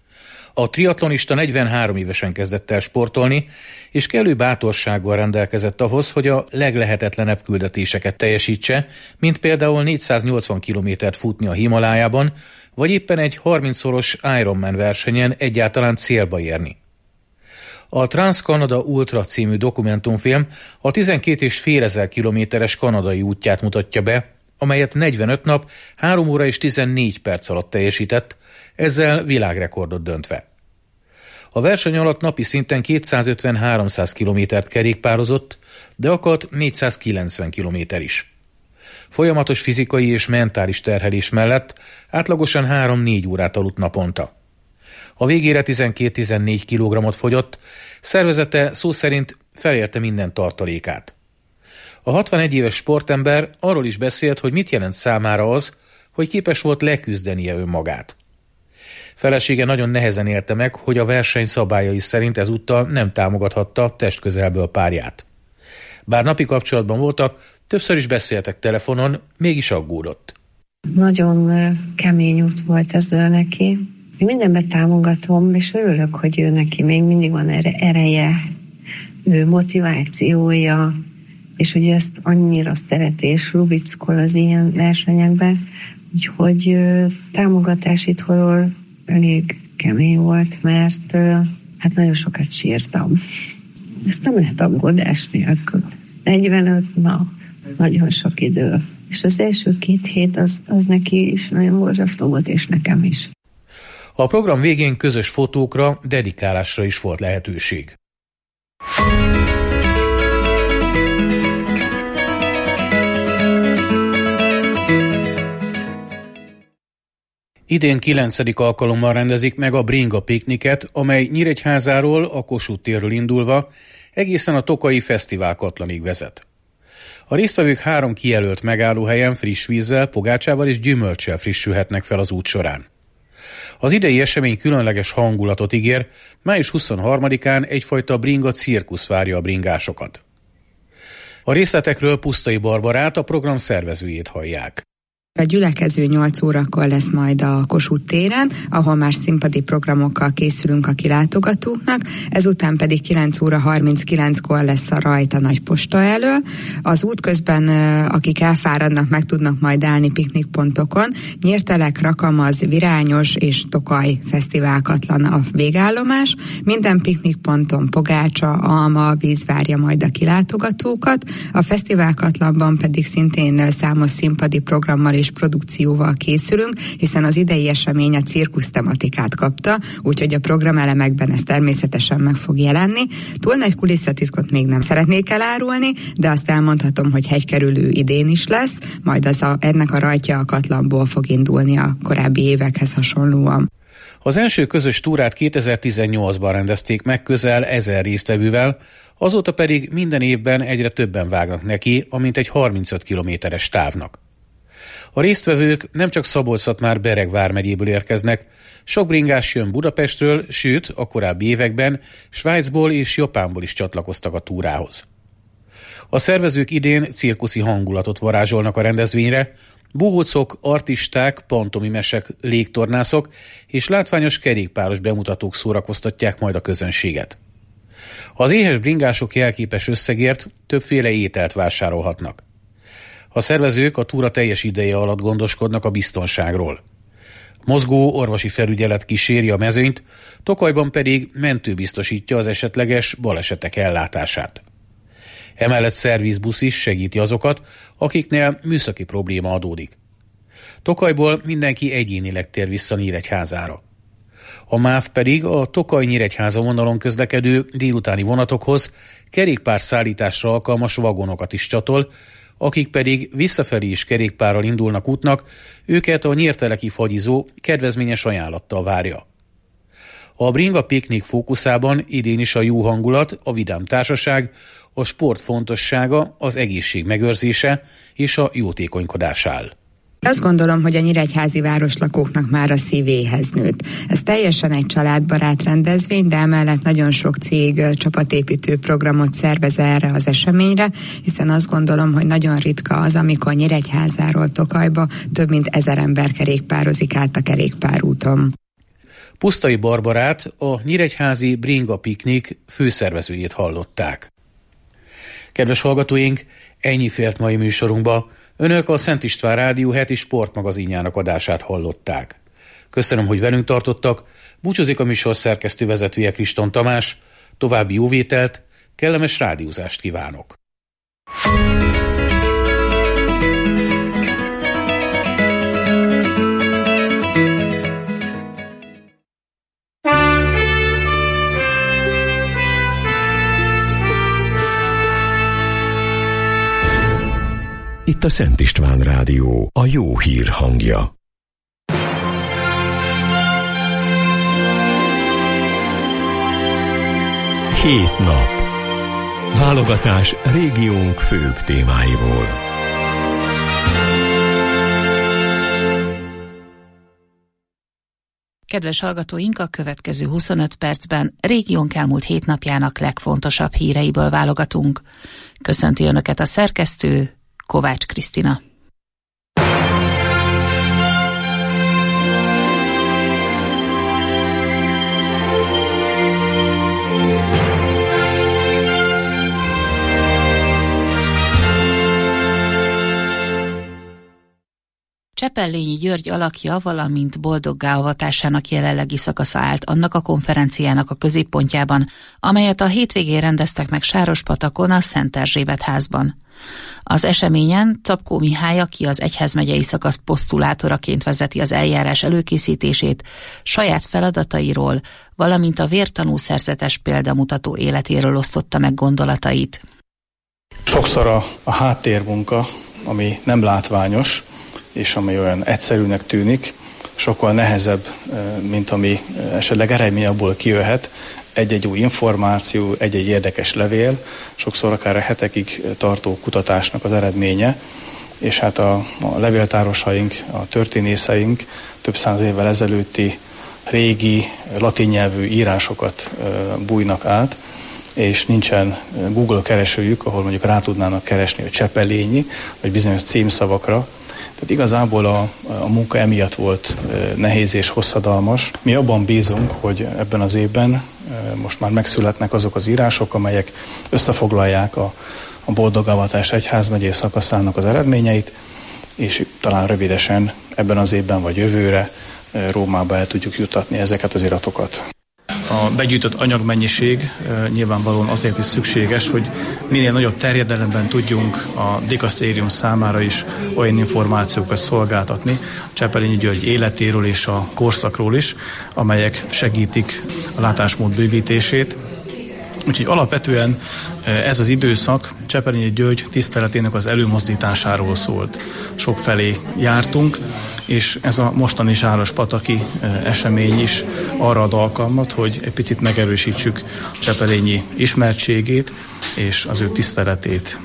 A triatlonista 43 évesen kezdett el sportolni, és kellő bátorsággal rendelkezett ahhoz, hogy a leglehetetlenebb küldetéseket teljesítse, mint például 480 kilométert futni a Himalájában, vagy éppen egy 30-szoros Ironman versenyen egyáltalán célba érni. A Trans-Canada Ultra című dokumentumfilm a 12,5 kilométeres kanadai útját mutatja be, amelyet 45 nap, 3 óra és 14 perc alatt teljesített, ezzel világrekordot döntve. A verseny alatt napi szinten 250-300 kilométert kerékpározott, de akadt 490 kilométer is. Folyamatos fizikai és mentális terhelés mellett átlagosan 3-4 órát aludt naponta. A végére 12-14 kilogrammot fogyott, szervezete szó szerint felérte minden tartalékát. A 61 éves sportember arról is beszélt, hogy mit jelent számára az, hogy képes volt leküzdenie önmagát. Felesége nagyon nehezen élte meg, hogy a verseny szabályai szerint ezúttal nem támogathatta testközelből párját. Bár napi kapcsolatban voltak, többször is beszéltek telefonon, mégis aggódott. Nagyon kemény út volt ez neki. Én mindenben támogatom, és örülök, hogy ő neki még mindig van ereje, motivációja, és hogy ezt annyira szereti, és lubickol az ilyen versenyekben, úgyhogy támogatás itthonról elég kemény volt, mert hát nagyon sokat sírtam. Ezt nem lehet aggódás nélkül. 45 nap, nagyon sok idő. És az első 2 hét az neki is nagyon borzasztó volt, és nekem is. A program végén közös fotókra, dedikálásra is volt lehetőség. Idén 9. alkalommal rendezik meg a Bringa pikniket, amely Nyíregyházáról, a Kossuth térről indulva egészen a Tokaji Fesztivál Katlanig vezet. A résztvevők 3 kijelölt megállóhelyen friss vízzel, pogácsával és gyümölccsel frissülhetnek fel az út során. Az idei esemény különleges hangulatot ígér, május 23-án egyfajta bringa cirkusz várja a bringásokat. A részletekről Pusztai Barbarát, a program szervezőjét hallják. A gyülekező 8 órakor lesz majd a Kossuth téren, ahol már színpadi programokkal készülünk a kilátogatóknak, ezután pedig 9 óra 39-kor lesz a rajt a Nagyposta elől. Az útközben, akik elfáradnak, meg tudnak majd állni piknikpontokon. Nyírtelek, Rakamaz, Virányos és Tokaj fesztiválkatlan a végállomás. Minden piknikponton pogácsa, alma, víz várja majd a kilátogatókat. A fesztiválkatlanban pedig szintén számos színpadi programmal és produkcióval készülünk, hiszen az idei esemény a cirkusz tematikát kapta, úgyhogy a programelemekben ez természetesen meg fog jelenni. Túl nagy kulisszatitkot még nem szeretnék elárulni, de azt elmondhatom, hogy hegykerülő idén is lesz, majd ennek a rajtja a Katlanból fog indulni a korábbi évekhez hasonlóan. Az első közös túrát 2018-ban rendezték meg közel 1000 résztvevővel, azóta pedig minden évben egyre többen vágnak neki, amint egy 35 kilométeres távnak. A résztvevők nem csak Szabolcs-Szatmár-Bereg vármegyéből érkeznek, sok bringás jön Budapestről, sőt, a korábbi években Svájcból és Japánból is csatlakoztak a túrához. A szervezők idén cirkuszi hangulatot varázsolnak a rendezvényre, bohócok, artisták, pantomimesek, légtornászok és látványos kerékpáros bemutatók szórakoztatják majd a közönséget. Az éhes bringások jelképes összegért többféle ételt vásárolhatnak. A szervezők a túra teljes ideje alatt gondoskodnak a biztonságról. Mozgó orvosi felügyelet kíséri a mezőnyt, Tokajban pedig mentő biztosítja az esetleges balesetek ellátását. Emellett szervizbusz is segíti azokat, akiknél műszaki probléma adódik. Tokajból mindenki egyénileg tér vissza Nyíregyházára. A MÁV pedig a Tokaj-Nyíregyháza vonalon közlekedő délutáni vonatokhoz kerékpárszállításra alkalmas vagonokat is csatol, akik pedig visszafelé is kerékpárral indulnak útnak, őket a nyírteleki fagyizó kedvezményes ajánlattal várja. A bringa piknik fókuszában idén is a jó hangulat, a vidám társaság, a sport fontossága, az egészség megőrzése és a jótékonykodás áll. Azt gondolom, hogy a nyíregyházi városlakóknak már a szívéhez nőtt. Ez teljesen egy családbarát rendezvény, de emellett nagyon sok cég csapatépítő programot szervez erre az eseményre, hiszen azt gondolom, hogy nagyon ritka az, amikor Nyíregyházáról Tokajba több mint 1000 ember kerékpározik át a kerékpárúton. Pusztai Barbarát, a nyíregyházi bringa piknik főszervezőjét hallották. Kedves hallgatóink, ennyi fért mai műsorunkba. Önök a Szent István Rádió heti sportmagazinjának adását hallották. Köszönöm, hogy velünk tartottak, búcsúzik a műsor szerkesztő vezetője Kriston Tamás, további jóvételt, kellemes rádiózást kívánok. Itt a Szent István Rádió, a jó hír hangja. Hét nap. Válogatás régiónk főbb témáiból. Kedves hallgatóink, a következő 25 percben régiónk elmúlt 7 napjának legfontosabb híreiből válogatunk. Köszönti Önöket a szerkesztő, Kovács Krisztina. Csepellényi György alakja, valamint boldoggá avatásának jelenlegi szakasza állt annak a konferenciának a középpontjában, amelyet a hétvégén rendeztek meg Sárospatakon a Szent Erzsébet házban. Az eseményen Czapkó Mihály, aki az egyházmegyei szakasz posztulátoraként vezeti az eljárás előkészítését, saját feladatairól, valamint a vértanú szerzetes példamutató életéről osztotta meg gondolatait. Sokszor a háttérmunka, ami nem látványos, és ami olyan egyszerűnek tűnik, sokkal nehezebb, mint ami esetleg eredmény abból kijöhet, egy-egy új információ, egy-egy érdekes levél, sokszor akár a hetekig tartó kutatásnak az eredménye, és hát a levéltárosaink, a történészeink több száz évvel ezelőtti régi latin nyelvű írásokat bújnak át, és nincsen Google keresőjük, ahol mondjuk rá tudnának keresni a Csepelényi, vagy bizonyos címszavakra. Tehát igazából a munka emiatt volt nehéz és hosszadalmas. Mi abban bízunk, hogy ebben az évben most már megszületnek azok az írások, amelyek összefoglalják a Boldogavatás egyházmegyei szakaszának az eredményeit, és talán rövidesen ebben az évben vagy jövőre Rómába el tudjuk juttatni ezeket az iratokat. A begyűjtött anyagmennyiség nyilvánvalóan azért is szükséges, hogy minél nagyobb terjedelemben tudjunk a dikasztérium számára is olyan információkat szolgáltatni Csepelényi György életéről és a korszakról is, amelyek segítik a látásmód bővítését. Úgyhogy alapvetően ez az időszak Csepelényi György tiszteletének az előmozdításáról szólt. Sokfelé jártunk, és ez a mostani sárospataki esemény is arra ad alkalmat, hogy egy picit megerősítsük Csepelényi ismertségét és az ő tiszteletét.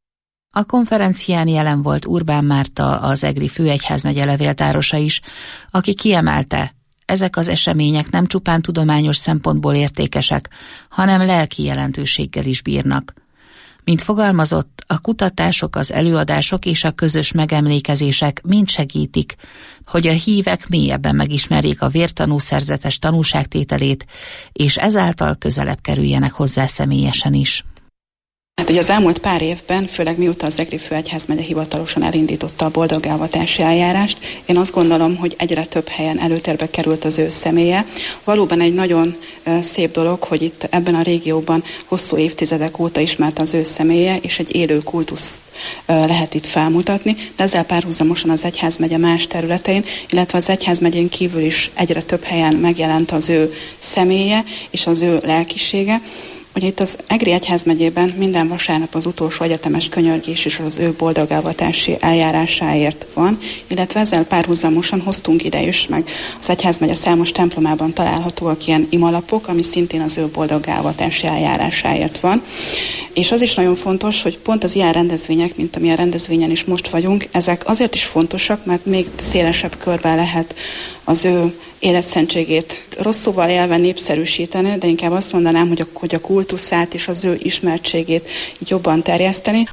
A konferencián jelen volt Urbán Márta, az Egri főegyházmegye levéltárosa is, aki kiemelte, ezek az események nem csupán tudományos szempontból értékesek, hanem lelki jelentőséggel is bírnak. Mint fogalmazott, a kutatások, az előadások és a közös megemlékezések mind segítik, hogy a hívek mélyebben megismerjék a vértanú szerzetes tanúságtételét, és ezáltal közelebb kerüljenek hozzá személyesen is. Hát ugye az elmúlt pár évben, főleg mióta az Egri főegyházmegye hivatalosan elindította a boldoggavatási eljárást, én azt gondolom, hogy egyre több helyen előtérbe került az ő személye. Valóban egy nagyon szép dolog, hogy itt ebben a régióban hosszú évtizedek óta ismert az ő személye, és egy élő kultuszt lehet itt felmutatni, de ezzel párhuzamosan az egyházmegye más területein, illetve az egyházmegyén kívül is egyre több helyen megjelent az ő személye és az ő lelkisége. Ugye itt az Egri egyházmegyében minden vasárnap az utolsó egyetemes könyörgés is az ő boldoggavatási eljárásáért van, illetve ezzel párhuzamosan hoztunk ide is, meg az egyházmegye számos templomában találhatóak ilyen imalapok, ami szintén az ő boldoggavatási eljárásáért van. És az is nagyon fontos, hogy pont az ilyen rendezvények, mint amilyen rendezvényen is most vagyunk, ezek azért is fontosak, mert még szélesebb körben lehet az ő életszentségét rossz szóval élve népszerűsíteni, de inkább azt mondanám, hogy a kultuszát és az ő ismertségét így jobban terjeszteni.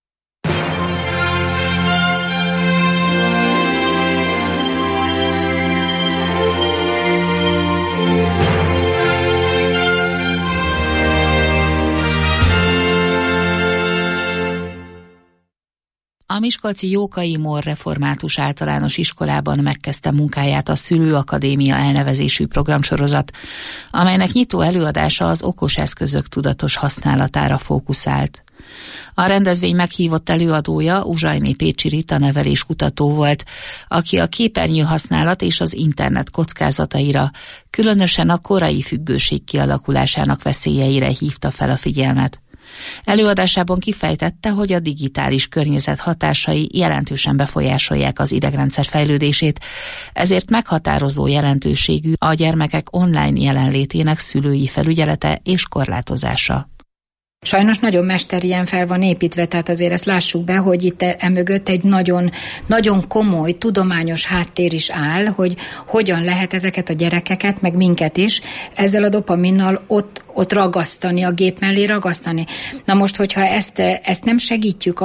A miskolci Jókai Mór Református Általános Iskolában megkezdte munkáját a Szülőakadémia elnevezésű programsorozat, amelynek nyitó előadása az okos eszközök tudatos használatára fókuszált. A rendezvény meghívott előadója Uzsajné Pécsi Rita neveléskutató volt, aki a képernyő használat és az internet kockázataira, különösen a korai függőség kialakulásának veszélyeire hívta fel a figyelmet. Előadásában kifejtette, hogy a digitális környezet hatásai jelentősen befolyásolják az idegrendszer fejlődését, ezért meghatározó jelentőségű a gyermekek online jelenlétének szülői felügyelete és korlátozása. Sajnos nagyon mesterien fel van építve, tehát azért ezt lássuk be, hogy itt emögött egy nagyon, nagyon komoly tudományos háttér is áll, hogy hogyan lehet ezeket a gyerekeket, meg minket is ezzel a dopaminnal ott ragasztani, a gép mellé ragasztani. Na most, hogyha ezt nem segítjük,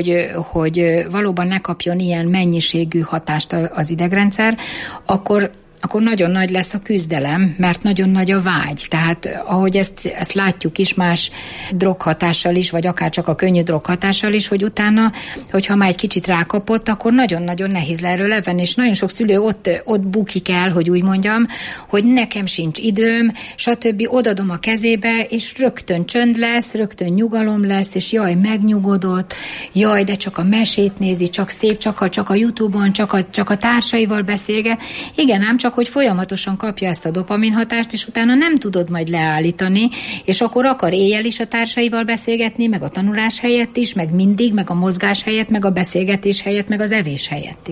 hogy valóban ne kapjon ilyen mennyiségű hatást az idegrendszer, akkor nagyon nagy lesz a küzdelem, mert nagyon nagy a vágy. Tehát ahogy ezt látjuk is más droghatással is, vagy akár csak a könnyű droghatással is, hogy utána, hogyha már egy kicsit rákapott, akkor nagyon-nagyon nehéz le erről levenni, és nagyon sok szülő ott bukik el, hogy úgy mondjam, hogy nekem sincs időm, stb. Odadom a kezébe, és rögtön csönd lesz, rögtön nyugalom lesz, és jaj, megnyugodott, jaj, de csak a mesét nézi, csak szép, csak a YouTube-on, csak a társaival beszélget. Igen, ám csak hogy folyamatosan kapja ezt a dopaminhatást, és utána nem tudod majd leállítani, és akkor akar éjjel is a társaival beszélgetni, meg a tanulás helyett is, meg mindig, meg a mozgás helyett, meg a beszélgetés helyett, meg az evés helyett is.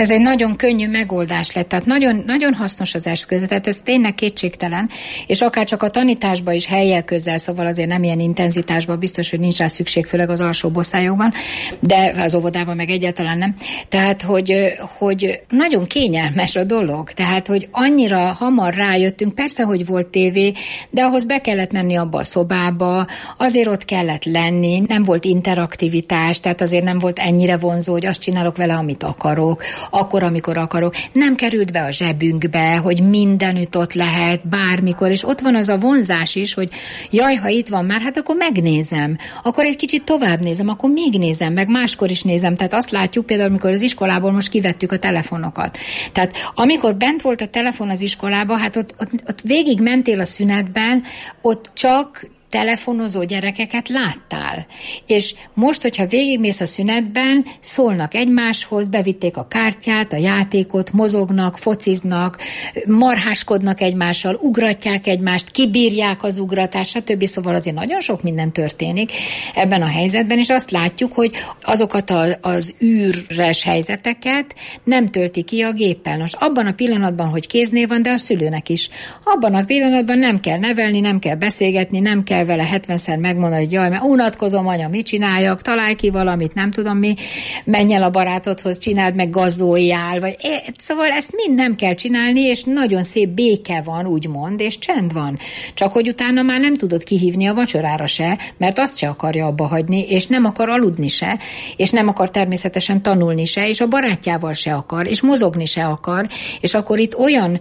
ez egy nagyon könnyű megoldás lett, tehát nagyon, nagyon hasznos az eszköz, tehát ez tényleg kétségtelen, és akár csak a tanításba is helyjel közel, szóval azért nem ilyen intenzitásban, biztos, hogy nincs rá szükség, főleg az alsóbb osztályokban, de az óvodában meg egyáltalán nem. Tehát, hogy nagyon kényelmes a dolog, tehát, hogy annyira hamar rájöttünk, persze, hogy volt tévé, de ahhoz be kellett menni abba a szobába, azért ott kellett lenni, nem volt interaktivitás, tehát azért nem volt ennyire vonzó, hogy azt csinálok vele, amit akarok, akkor, amikor akarok. Nem került be a zsebünkbe, hogy mindenütt ott lehet, bármikor, és ott van az a vonzás is, hogy jaj, ha itt van már, hát akkor megnézem, akkor egy kicsit tovább nézem, akkor még nézem, meg máskor is nézem. Tehát azt látjuk például, amikor az iskolából most kivettük a telefonokat. Tehát amikor bent volt a telefon az iskolába, hát ott végig mentél a szünetben, ott csak telefonozó gyerekeket láttál. És most, hogyha végigmész a szünetben, szólnak egymáshoz, bevitték a kártyát, a játékot, mozognak, fociznak, marháskodnak egymással, ugratják egymást, kibírják az ugratást, stb. Szóval azért nagyon sok minden történik ebben a helyzetben, és azt látjuk, hogy azokat az űres helyzeteket nem tölti ki a géppel. Most abban a pillanatban, hogy kéznél van, de a szülőnek is. Abban a pillanatban nem kell nevelni, nem kell beszélgetni, nem kell vele 70-szer megmondani, hogy jaj, mert unatkozom, anya, mit csináljak, találj ki valamit, nem tudom mi, menj el a barátodhoz, csináld meg, gazoljál, vagy szóval ezt mind nem kell csinálni, és nagyon szép béke van, úgymond, és csend van. Csak hogy utána már nem tudod kihívni a vacsorára se, mert azt se akarja abba hagyni, és nem akar aludni se, és nem akar természetesen tanulni se, és a barátjával se akar, és mozogni se akar, és akkor itt olyan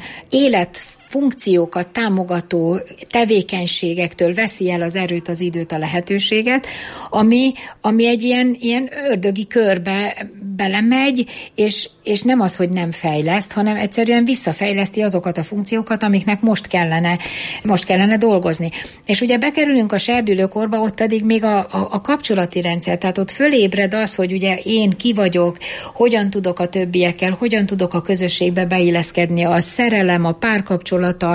funkciókat támogató tevékenységektől veszi el az erőt, az időt, a lehetőséget, ami egy ilyen ördögi körbe belemegy, és nem az, hogy nem fejleszt, hanem egyszerűen visszafejleszti azokat a funkciókat, amiknek most kellene dolgozni. És ugye bekerülünk a serdülőkorba, ott pedig még a kapcsolati rendszer, tehát ott fölébred az, hogy ugye én ki vagyok, hogyan tudok a többiekkel, hogyan tudok a közösségbe beilleszkedni, a szerelem, a párkapcsolat,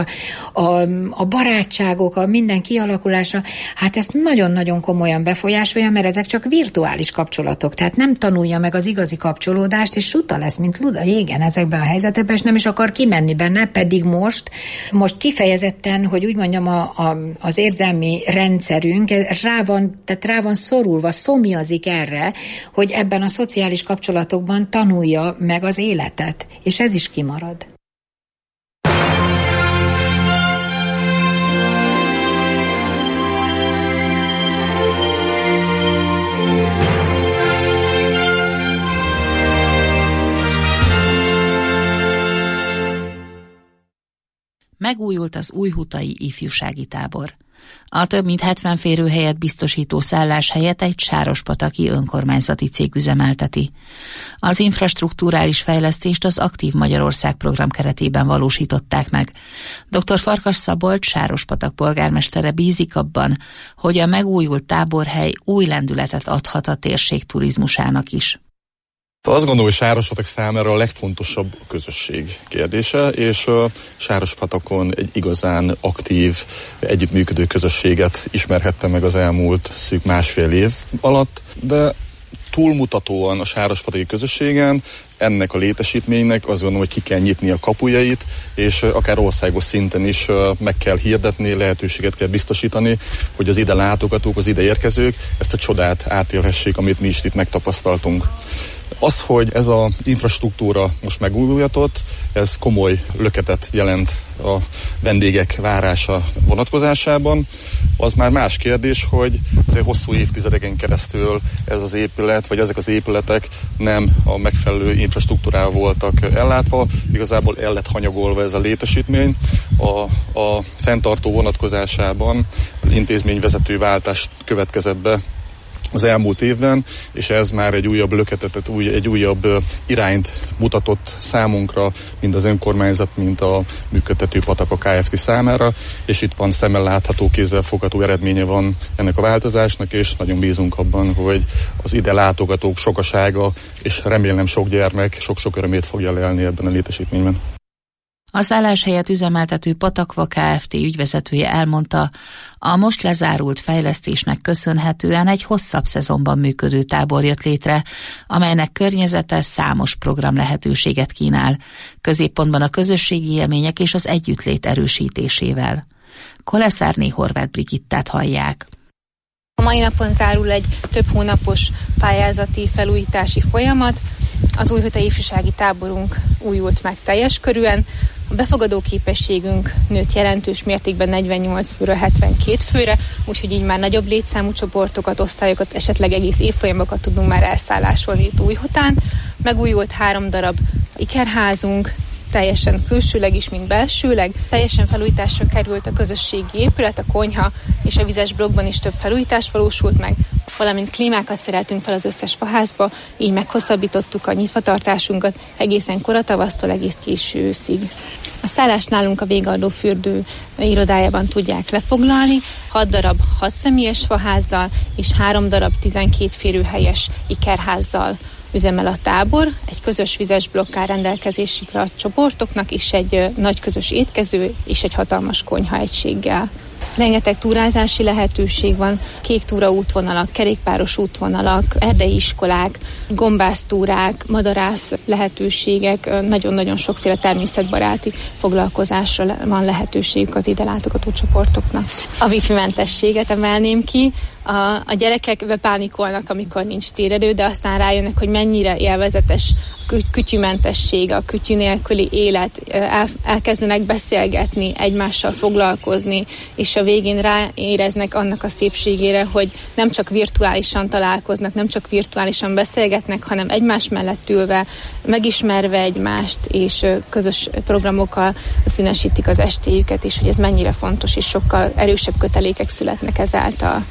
a barátságok, a minden kialakulása, hát ezt nagyon-nagyon komolyan befolyásolja, mert ezek csak virtuális kapcsolatok, tehát nem tanulja meg az igazi kapcsolódást, és suta lesz, mint luda jégen ezekben a helyzetekben, és nem is akar kimenni benne, pedig most kifejezetten, hogy úgy mondjam, az érzelmi rendszerünk rá van szorulva, szomjazik erre, hogy ebben a szociális kapcsolatokban tanulja meg az életet, és ez is kimarad. Megújult az újhutai ifjúsági tábor. A több mint 70 férőhelyet biztosító szálláshelyet egy sárospataki önkormányzati cég üzemelteti. Az infrastrukturális fejlesztést az Aktív Magyarország program keretében valósították meg. Dr. Farkas Szabolcs, Sárospatak polgármestere bízik abban, hogy a megújult táborhely új lendületet adhat a térség turizmusának is. Azt gondolom, hogy Sárospatak számára a legfontosabb a közösség kérdése, és Sárospatakon egy igazán aktív, együttműködő közösséget ismerhette meg az elmúlt szűk másfél év alatt, de túlmutatóan a sárospataki közösségen ennek a létesítménynek azt gondolom, hogy ki kell nyitni a kapujait, és akár országos szinten is meg kell hirdetni, lehetőséget kell biztosítani, hogy az ide látogatók, az ide érkezők ezt a csodát átélhessék, amit mi is itt megtapasztaltunk. Az, hogy ez az infrastruktúra most megújuljatott, ez komoly löketet jelent a vendégek várása vonatkozásában. Az már más kérdés, hogy azért hosszú évtizedeken keresztül ez az épület, vagy ezek az épületek nem a megfelelő infrastruktúrával voltak ellátva, igazából el lett hanyagolva ez a létesítmény. A fenntartó vonatkozásában intézményvezető váltás következett be az elmúlt évben, és ez már egy újabb löketet, egy újabb irányt mutatott számunkra, mind az önkormányzat, mind a működtető Pataka Kft. Számára, és itt van szemmel látható, kézzelfogható eredménye van ennek a változásnak, és nagyon bízunk abban, hogy az ide látogatók sokasága, és remélem sok gyermek sok-sok örömét fogja lelni ebben a létesítményben. A szálláshelyet üzemeltető Patakva Kft. Ügyvezetője elmondta, a most lezárult fejlesztésnek köszönhetően egy hosszabb szezonban működő tábor jött létre, amelynek környezete számos program lehetőséget kínál, középpontban a közösségi élmények és az együttlét erősítésével. Koleszárné Horváth Brigittát hallják. A mai napon zárul egy több hónapos pályázati felújítási folyamat. Az Újhöte ifjúsági táborunk újult meg teljes körűen. A befogadó képességünk nőtt jelentős mértékben 48 főről 72 főre, úgyhogy így már nagyobb létszámú csoportokat, osztályokat, esetleg egész évfolyamokat tudunk már elszállásolni itt Újhotán. Megújult 3 darab ikerházunk, teljesen külsőleg is, mint belsőleg. Teljesen felújításra került a közösségi épület, a konyha és a vizes blokkban is több felújítás valósult meg, valamint klímákat szereltünk fel az összes faházba, így meghosszabbítottuk a nyitvatartásunkat egészen koratavasztól egész késő őszig. A szállást nálunk a végadó fürdő irodájában tudják lefoglalni, 6 darab 6 személyes faházzal és 3 darab 12 férőhelyes ikerházzal üzemel a tábor, egy közös vizes blokk áll rendelkezésükre a csoportoknak, és egy nagy közös étkező és egy hatalmas konyhaegységgel. Rengeteg túrázási lehetőség van, kék túra útvonalak, kerékpáros útvonalak, erdei iskolák, gombásztúrák, madarász lehetőségek, nagyon-nagyon sokféle természetbaráti foglalkozásra van lehetőségük az ide látogató csoportoknak. A wifi-mentességet emelném ki, a gyerekek bepánikolnak, amikor nincs térerő, de aztán rájönnek, hogy mennyire élvezetes kütyümentesség, a kütyű nélküli élet, elkezdenek beszélgetni, egymással foglalkozni, és a végén ráéreznek annak a szépségére, hogy nem csak virtuálisan találkoznak, nem csak virtuálisan beszélgetnek, hanem egymás mellett ülve, megismerve egymást, és közös programokkal színesítik az estéjüket, és hogy ez mennyire fontos, és sokkal erősebb kötelékek születnek ezáltal.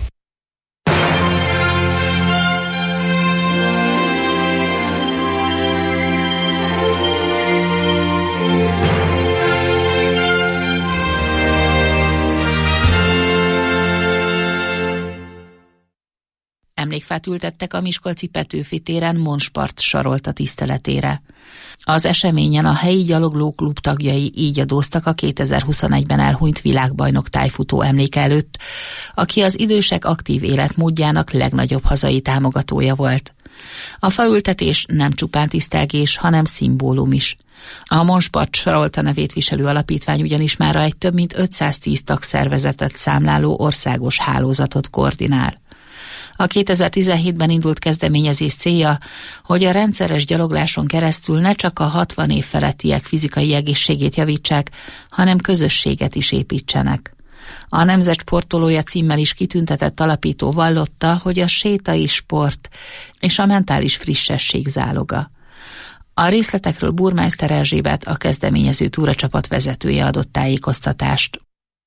Emlékfát ültettek a Miskolci Petőfi téren Monspart Sarolta tiszteletére. Az eseményen a helyi gyaloglóklub tagjai így adóztak a 2021-ben elhunyt világbajnok tájfutó emléke előtt, aki az idősek aktív életmódjának legnagyobb hazai támogatója volt. A faültetés nem csupán tisztelgés, hanem szimbólum is. A Monspart Sarolta nevét viselő alapítvány ugyanis mára egy több mint 510 tagszervezetet számláló országos hálózatot koordinál. A 2017-ben indult kezdeményezés célja, hogy a rendszeres gyalogláson keresztül ne csak a 60 év felettiek fizikai egészségét javítsák, hanem közösséget is építsenek. A Nemzet sportolója címmel is kitüntetett alapító vallotta, hogy a sétai sport és a mentális frissesség záloga. A részletekről Burmeister Erzsébet, a kezdeményező túracsapat vezetője adott tájékoztatást.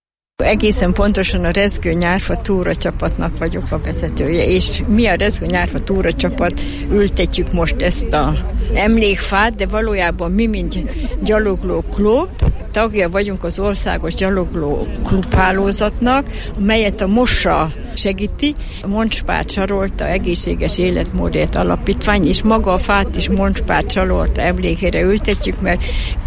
Egészen pontosan a Rezgő Nyárfa túracsapatnak vagyok a vezetője, és mi a Rezgő Nyárfa túracsapat ültetjük most ezt a emlékfát, de valójában mi, mint gyalogló klub, tagja vagyunk az országos gyalogló klubhálózatnak, melyet a MOSA segíti, a Monspart Sarolta egészséges életmódért alapítvány, és maga a fát is Monspart Sarolta emlékére ültetjük, mert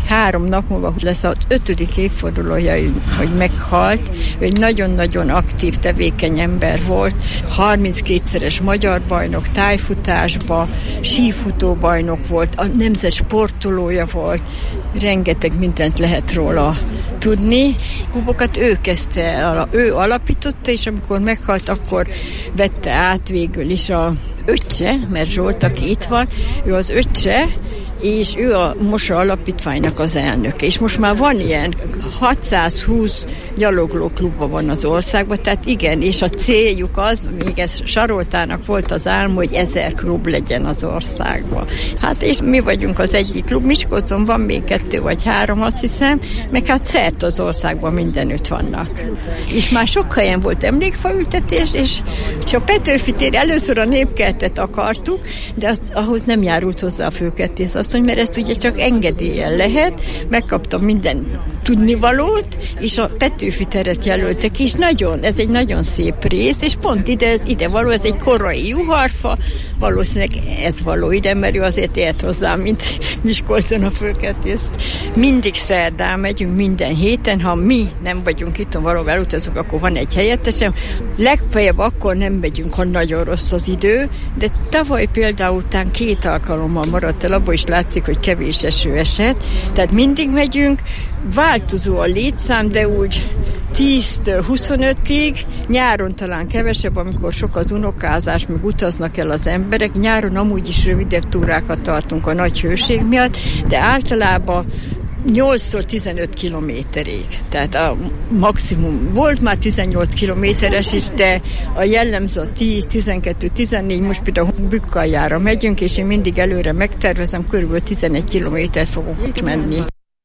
3 nap múlva lesz az 5. évfordulója, hogy meghalt. Ő egy nagyon-nagyon aktív, tevékeny ember volt, 32-szeres magyar bajnok tájfutásba, sífutó bajnok volt, a nemzet sportolója volt, rengeteg mindent lehet róla tudni. Klubokat ő kezdte el, ő alapította, és amikor meghalt, akkor vette át végül is a öccse, mert Zsolt, aki itt van, ő az öccse, és ő a MOSA alapítványnak az elnöke. És most már van ilyen 620 gyaloglóklubba van az országban, tehát igen, és a céljuk az, még ez Saroltának volt az álma, hogy 1000 klub legyen az országban. Hát és mi vagyunk az egyik klub, Miskolcon van még 2 vagy 3, azt hiszem, meg hát szerte az országban mindenütt vannak. És már sok helyen volt emlékfaültetés, és a Petőfi tér először a Népkertet akartuk, de ahhoz nem járult hozzá a főkertész asszony, mert ezt ugye csak engedéllyel lehet, megkaptam minden tudnivalót, és a Petőfi teret jelöltek, és ez egy nagyon szép rész, és pont ide való, ez egy korai juharfa, valószínűleg ez való ide, mert ő azért ért hozzá, mint Miskolcon a fölkertész. Mindig szerdán megyünk, minden héten, ha mi nem vagyunk itt, valahol elutazunk, akkor van egy helyettesem. Legfeljebb akkor nem megyünk, ha nagyon rossz az idő, de tavaly például után 2 alkalommal maradt el, abból is látszik, hogy kevés eső esett, tehát mindig megyünk, változó a létszám, de úgy 10-től 25-ig, nyáron talán kevesebb, amikor sok az unokázás, meg utaznak el az emberek, nyáron amúgy is rövidebb túrákat tartunk a nagy hőség miatt, de általában 8-tól 15 kilométerig. Tehát a maximum volt már 18 kilométeres is, de a jellemző 10, 12, 14, most például Bükkaljára megyünk, és én mindig előre megtervezem, körülbelül 11 kilométert fogok ott menni.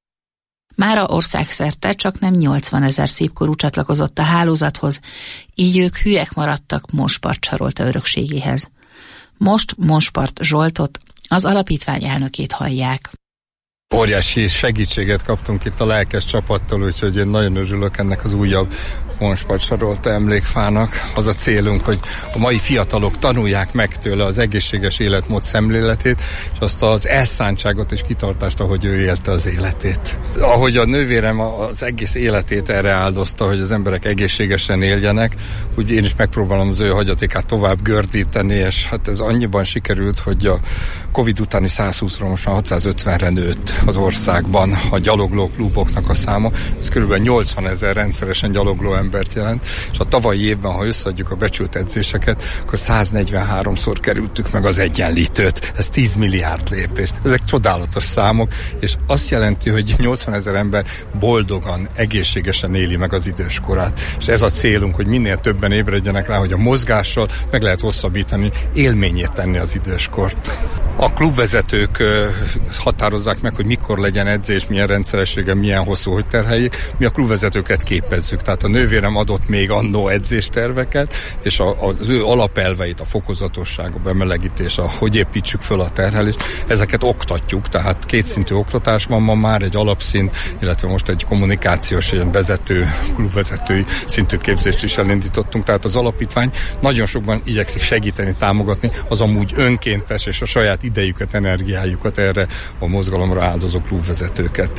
Mára országszerte csak nem 80 000 szépkorú csatlakozott a hálózathoz, így ők hülyek maradtak Monspart csarolta örökségéhez. Most Monspart Zsoltot, az alapítvány elnökét hallják. Óriási segítséget kaptunk itt a lelkes csapattól, úgyhogy én nagyon örülök ennek az újabb Monspart Zsolta emlékfának. Az a célunk, hogy a mai fiatalok tanulják meg tőle az egészséges életmód szemléletét, és azt az elszántságot és kitartást, ahogy ő élte az életét. Ahogy a nővérem az egész életét erre áldozta, hogy az emberek egészségesen éljenek, úgy én is megpróbálom az ő hagyatékát tovább gördíteni, és hát ez annyiban sikerült, hogy a Covid utáni 120-ról most már 650-re nőtt az országban a gyalogló kluboknak a száma. Ez kb. 80 000 rendszeresen gyalogló embert jelent, és a tavalyi évben, ha összeadjuk a becsült edzéseket, akkor 143-szor kerültük meg az egyenlítőt. Ez 10 milliárd lépés. Ezek csodálatos számok, és azt jelenti, hogy 80 000 ember boldogan, egészségesen éli meg az időskorát. És ez a célunk, hogy minél többen ébredjenek rá, hogy a mozgással meg lehet hosszabbítani, élményét tenni az időskort. A klubvezetők határozzák meg, hogy mikor legyen edzés, milyen rendszerességgel, milyen hosszú, hogy terheljék. Mi a klubvezetőket képezzük. Tehát a nővérem adott még annó edzésterveket, és az ő alapelveit, a fokozatosság, a bemelegítés, hogy építsük föl a terhelést, ezeket oktatjuk. Tehát kétszintű oktatás van ma már, egy alapszint, illetve most egy kommunikációs, egy vezető, klubvezetői szintű képzést is elindítottunk. Tehát az alapítvány nagyon sokban igyekszik segíteni, támogatni az amúgy önkéntes és a saját idejüket, energiájukat erre a mozgalomra áldozó klubvezetőket.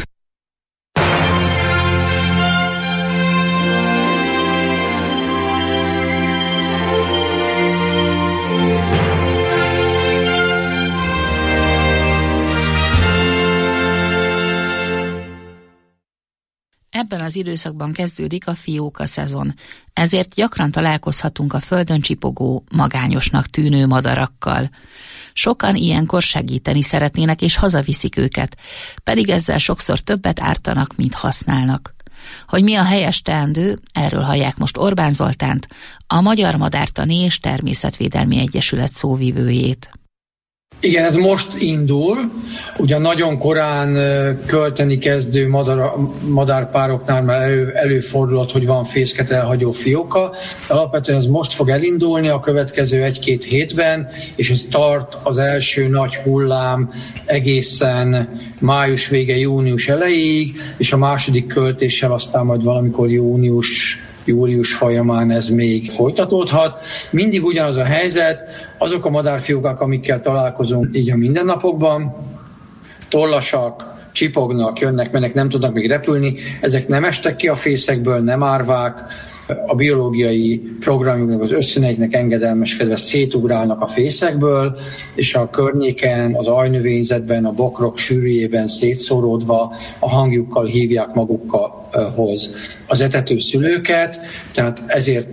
Ebben az időszakban kezdődik a fióka szezon, ezért gyakran találkozhatunk a földön csipogó, magányosnak tűnő madarakkal. Sokan ilyenkor segíteni szeretnének és hazaviszik őket, pedig ezzel sokszor többet ártanak, mint használnak. Hogy mi a helyes teendő, erről hallják most Orbán Zoltánt, a Magyar Madártani és Természetvédelmi Egyesület szóvivőjét. Igen, ez most indul, ugyan nagyon korán költeni kezdő madárpároknál már előfordulhat, hogy van fészket elhagyó fióka. Alapvetően ez most fog elindulni a következő 1-2 hétben, és ez tart az első nagy hullám egészen május vége, június elejéig, és a második költéssel aztán majd valamikor július folyamán ez még folytatódhat. Mindig ugyanaz a helyzet, azok a madárfiókák, amikkel találkozunk így a mindennapokban, tollasak, csipognak, jönnek, mennek, nem tudnak még repülni, ezek nem estek ki a fészekből, nem árvák, a biológiai programjunknak, az összönegynek engedelmeskedve szétugrálnak a fészekből, és a környéken, az ajnövényzetben, a bokrok sűrűjében szétszóródva a hangjukkal hívják magukhoz az etető szülőket, tehát ezért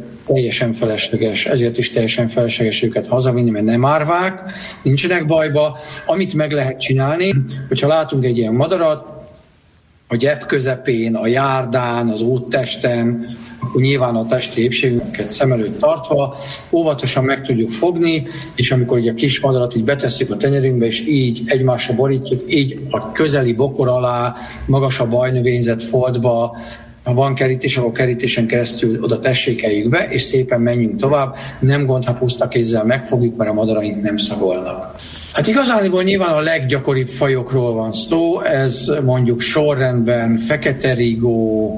is teljesen felesleges őket hazavinni, mert nem árvák, nincsenek bajba. Amit meg lehet csinálni, hogyha látunk egy ilyen madarat, a gyep közepén, a járdán, az úttesten, akkor nyilván a testi épségünket szem előtt tartva óvatosan meg tudjuk fogni, és amikor így a kis madarat így betesszük a tenyerünkbe, és így egymásra borítjuk, így a közeli bokor alá, magasabb ajnövényzet foltba, ha van kerítés, akkor kerítésen keresztül oda tessékeljük be, és szépen menjünk tovább. Nem gond, ha puszta kézzel megfogjuk, mert a madaraink nem szagolnak. Hát igazániból nyilván a leggyakoribb fajokról van szó, ez mondjuk sorrendben fekete rigó,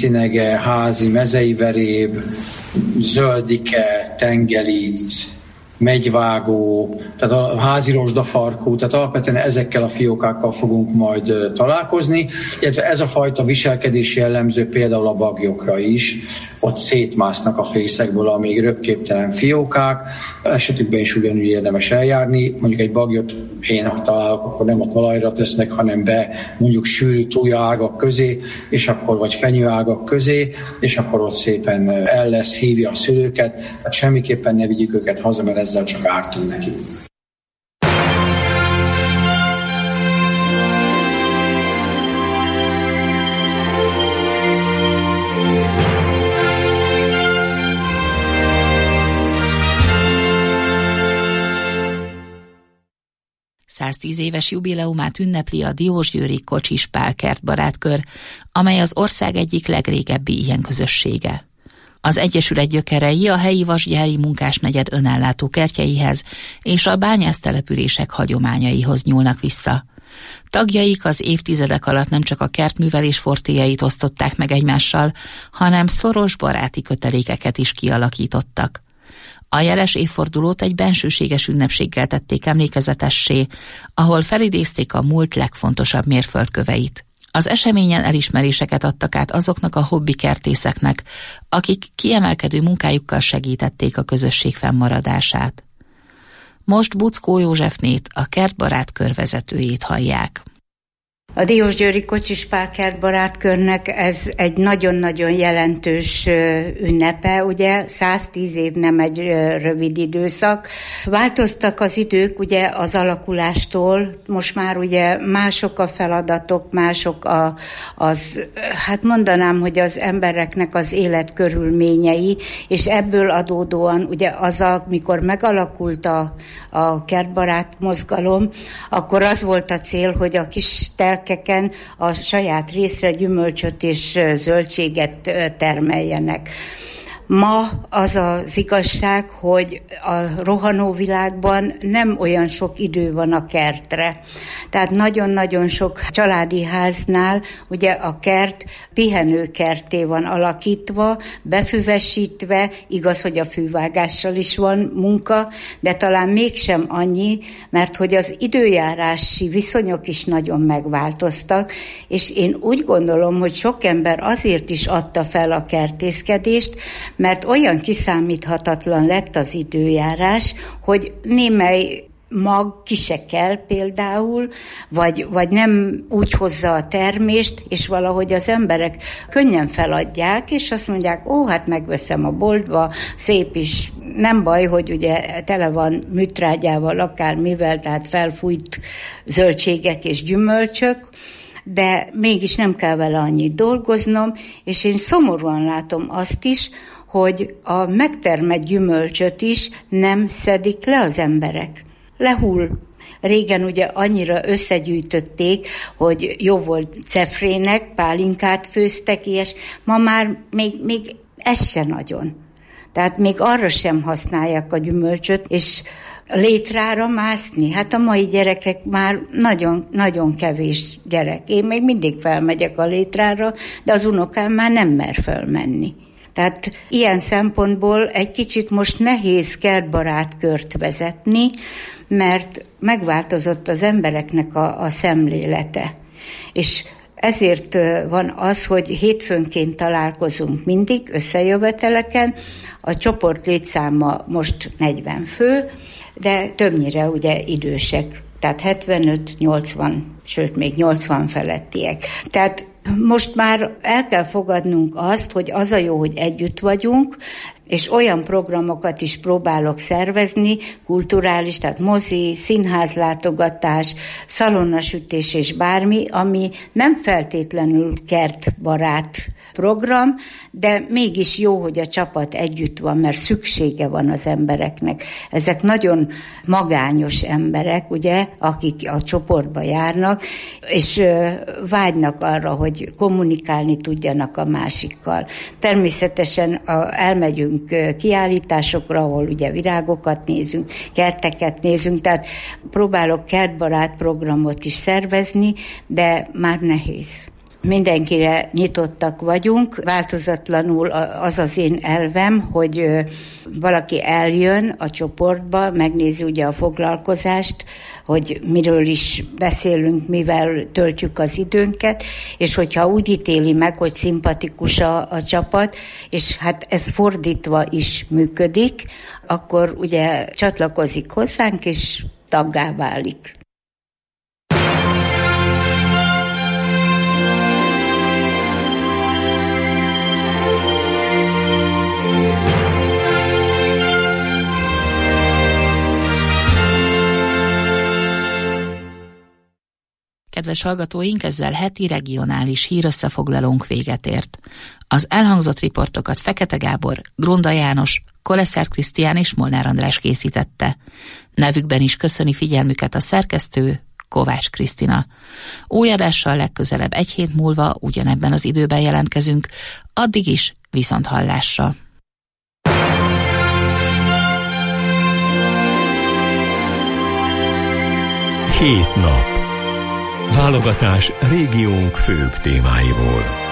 széncinege, házi mezeiveréb, zöldike, tengelic, megyvágó, tehát a házi rozsdafarkú, tehát alapvetően ezekkel a fiókákkal fogunk majd találkozni, illetve ez a fajta viselkedési jellemző például a baglyokra is, ott szétmásznak a fészekből a még röpképtelen fiókák, esetükben is ugyanúgy érdemes eljárni, mondjuk egy bagyot én találok, akkor nem a talajra tesznek, hanem be mondjuk sűrű túljágak közé, és akkor vagy fenyőágak közé, és akkor ott szépen el lesz, hívja a szülőket, tehát semmiképpen ne vigyük őket haza, mert ezzel csak ártunk neki. ...110 éves jubileumát ünnepli a Diósgyőri Kocsis Pál kertbarátkör, amely az ország egyik legrégebbi ilyen közössége. Az egyesület gyökerei a helyi vasgyári munkásnegyed önellátó kertjeihez és a bányásztelepülések hagyományaihoz nyúlnak vissza. Tagjaik az évtizedek alatt nem csak a kertművelés fortéjait osztották meg egymással, hanem szoros baráti kötelékeket is kialakítottak. A jeles évfordulót egy bensőséges ünnepséggel tették emlékezetessé, ahol felidézték a múlt legfontosabb mérföldköveit. Az eseményen elismeréseket adtak át azoknak a hobbi kertészeknek, akik kiemelkedő munkájukkal segítették a közösség fennmaradását. Most Buczkó Józsefnét, a kertbarátkör vezetőjét hallják. A Diósgyőri Kocsis Pál kertbarátkörnek ez egy nagyon-nagyon jelentős ünnepe, ugye 110 év nem egy rövid időszak. Változtak az idők ugye az alakulástól, most már ugye mások a feladatok, mások hát mondanám, hogy az embereknek az életkörülményei, és ebből adódóan ugye mikor megalakult a kertbarát mozgalom, akkor az volt a cél, hogy a kis a saját részre gyümölcsöt és zöldséget termeljenek. Ma az az igazság, hogy a rohanó világban nem olyan sok idő van a kertre. Tehát nagyon-nagyon sok családi háznál ugye a kert pihenőkertté van alakítva, befüvesítve, igaz, hogy a fűvágással is van munka, de talán mégsem annyi, mert hogy az időjárási viszonyok is nagyon megváltoztak, és én úgy gondolom, hogy sok ember azért is adta fel a kertészkedést, mert olyan kiszámíthatatlan lett az időjárás, hogy némely mag ki se kell például, vagy nem úgy hozza a termést, és valahogy az emberek könnyen feladják, és azt mondják, hát megveszem a boltba, szép is, nem baj, hogy ugye tele van műtrágyával, akármivel, tehát felfújt zöldségek és gyümölcsök, de mégis nem kell vele annyit dolgoznom, és én szomorúan látom azt is, hogy a megtermett gyümölcsöt is nem szedik le az emberek. Lehull. Régen ugye annyira összegyűjtötték, hogy jó volt cefrének, pálinkát főztek, és ma már még ez se nagyon. Tehát még arra sem használják a gyümölcsöt, és létrára mászni. Hát a mai gyerekek már nagyon, nagyon kevés gyerek. Én még mindig felmegyek a létrára, de az unokám már nem mer felmenni. Tehát ilyen szempontból egy kicsit most nehéz kertbarátkört vezetni, mert megváltozott az embereknek a szemlélete. És ezért van az, hogy hétfőnként találkozunk mindig összejöveteleken, a csoport létszáma most 40 fő, de többnyire ugye idősek, tehát 75-80, sőt még 80 felettiek. Tehát most már el kell fogadnunk azt, hogy az a jó, hogy együtt vagyunk, és olyan programokat is próbálok szervezni, kulturális, tehát mozi, színházlátogatás, szalonnasütés és bármi, ami nem feltétlenül kertbarát program, de mégis jó, hogy a csapat együtt van, mert szüksége van az embereknek. Ezek nagyon magányos emberek, ugye, akik a csoportba járnak, és vágynak arra, hogy kommunikálni tudjanak a másikkal. Természetesen elmegyünk kiállításokra, ahol ugye virágokat nézünk, kerteket nézünk, tehát próbálok kertbarát programot is szervezni, de már nehéz. mindenkire nyitottak vagyunk. Változatlanul az az én elvem, hogy valaki eljön a csoportba, megnézi ugye a foglalkozást, hogy miről is beszélünk, mivel töltjük az időnket, és hogyha úgy ítéli meg, hogy szimpatikus a csapat, és hát ez fordítva is működik, akkor ugye csatlakozik hozzánk, és taggá válik. Kedves hallgatóink, ezzel heti regionális hírösszefoglalónk véget ért. Az elhangzott riportokat Fekete Gábor, Grunda János, Koleszer Krisztián és Molnár András készítette. Nevükben is köszöni figyelmüket a szerkesztő, Kovács Krisztina. Új adással legközelebb egy hét múlva ugyanebben az időben jelentkezünk, addig is viszonthallásra. 7 nap. Válogatás régiónk főbb témáiból.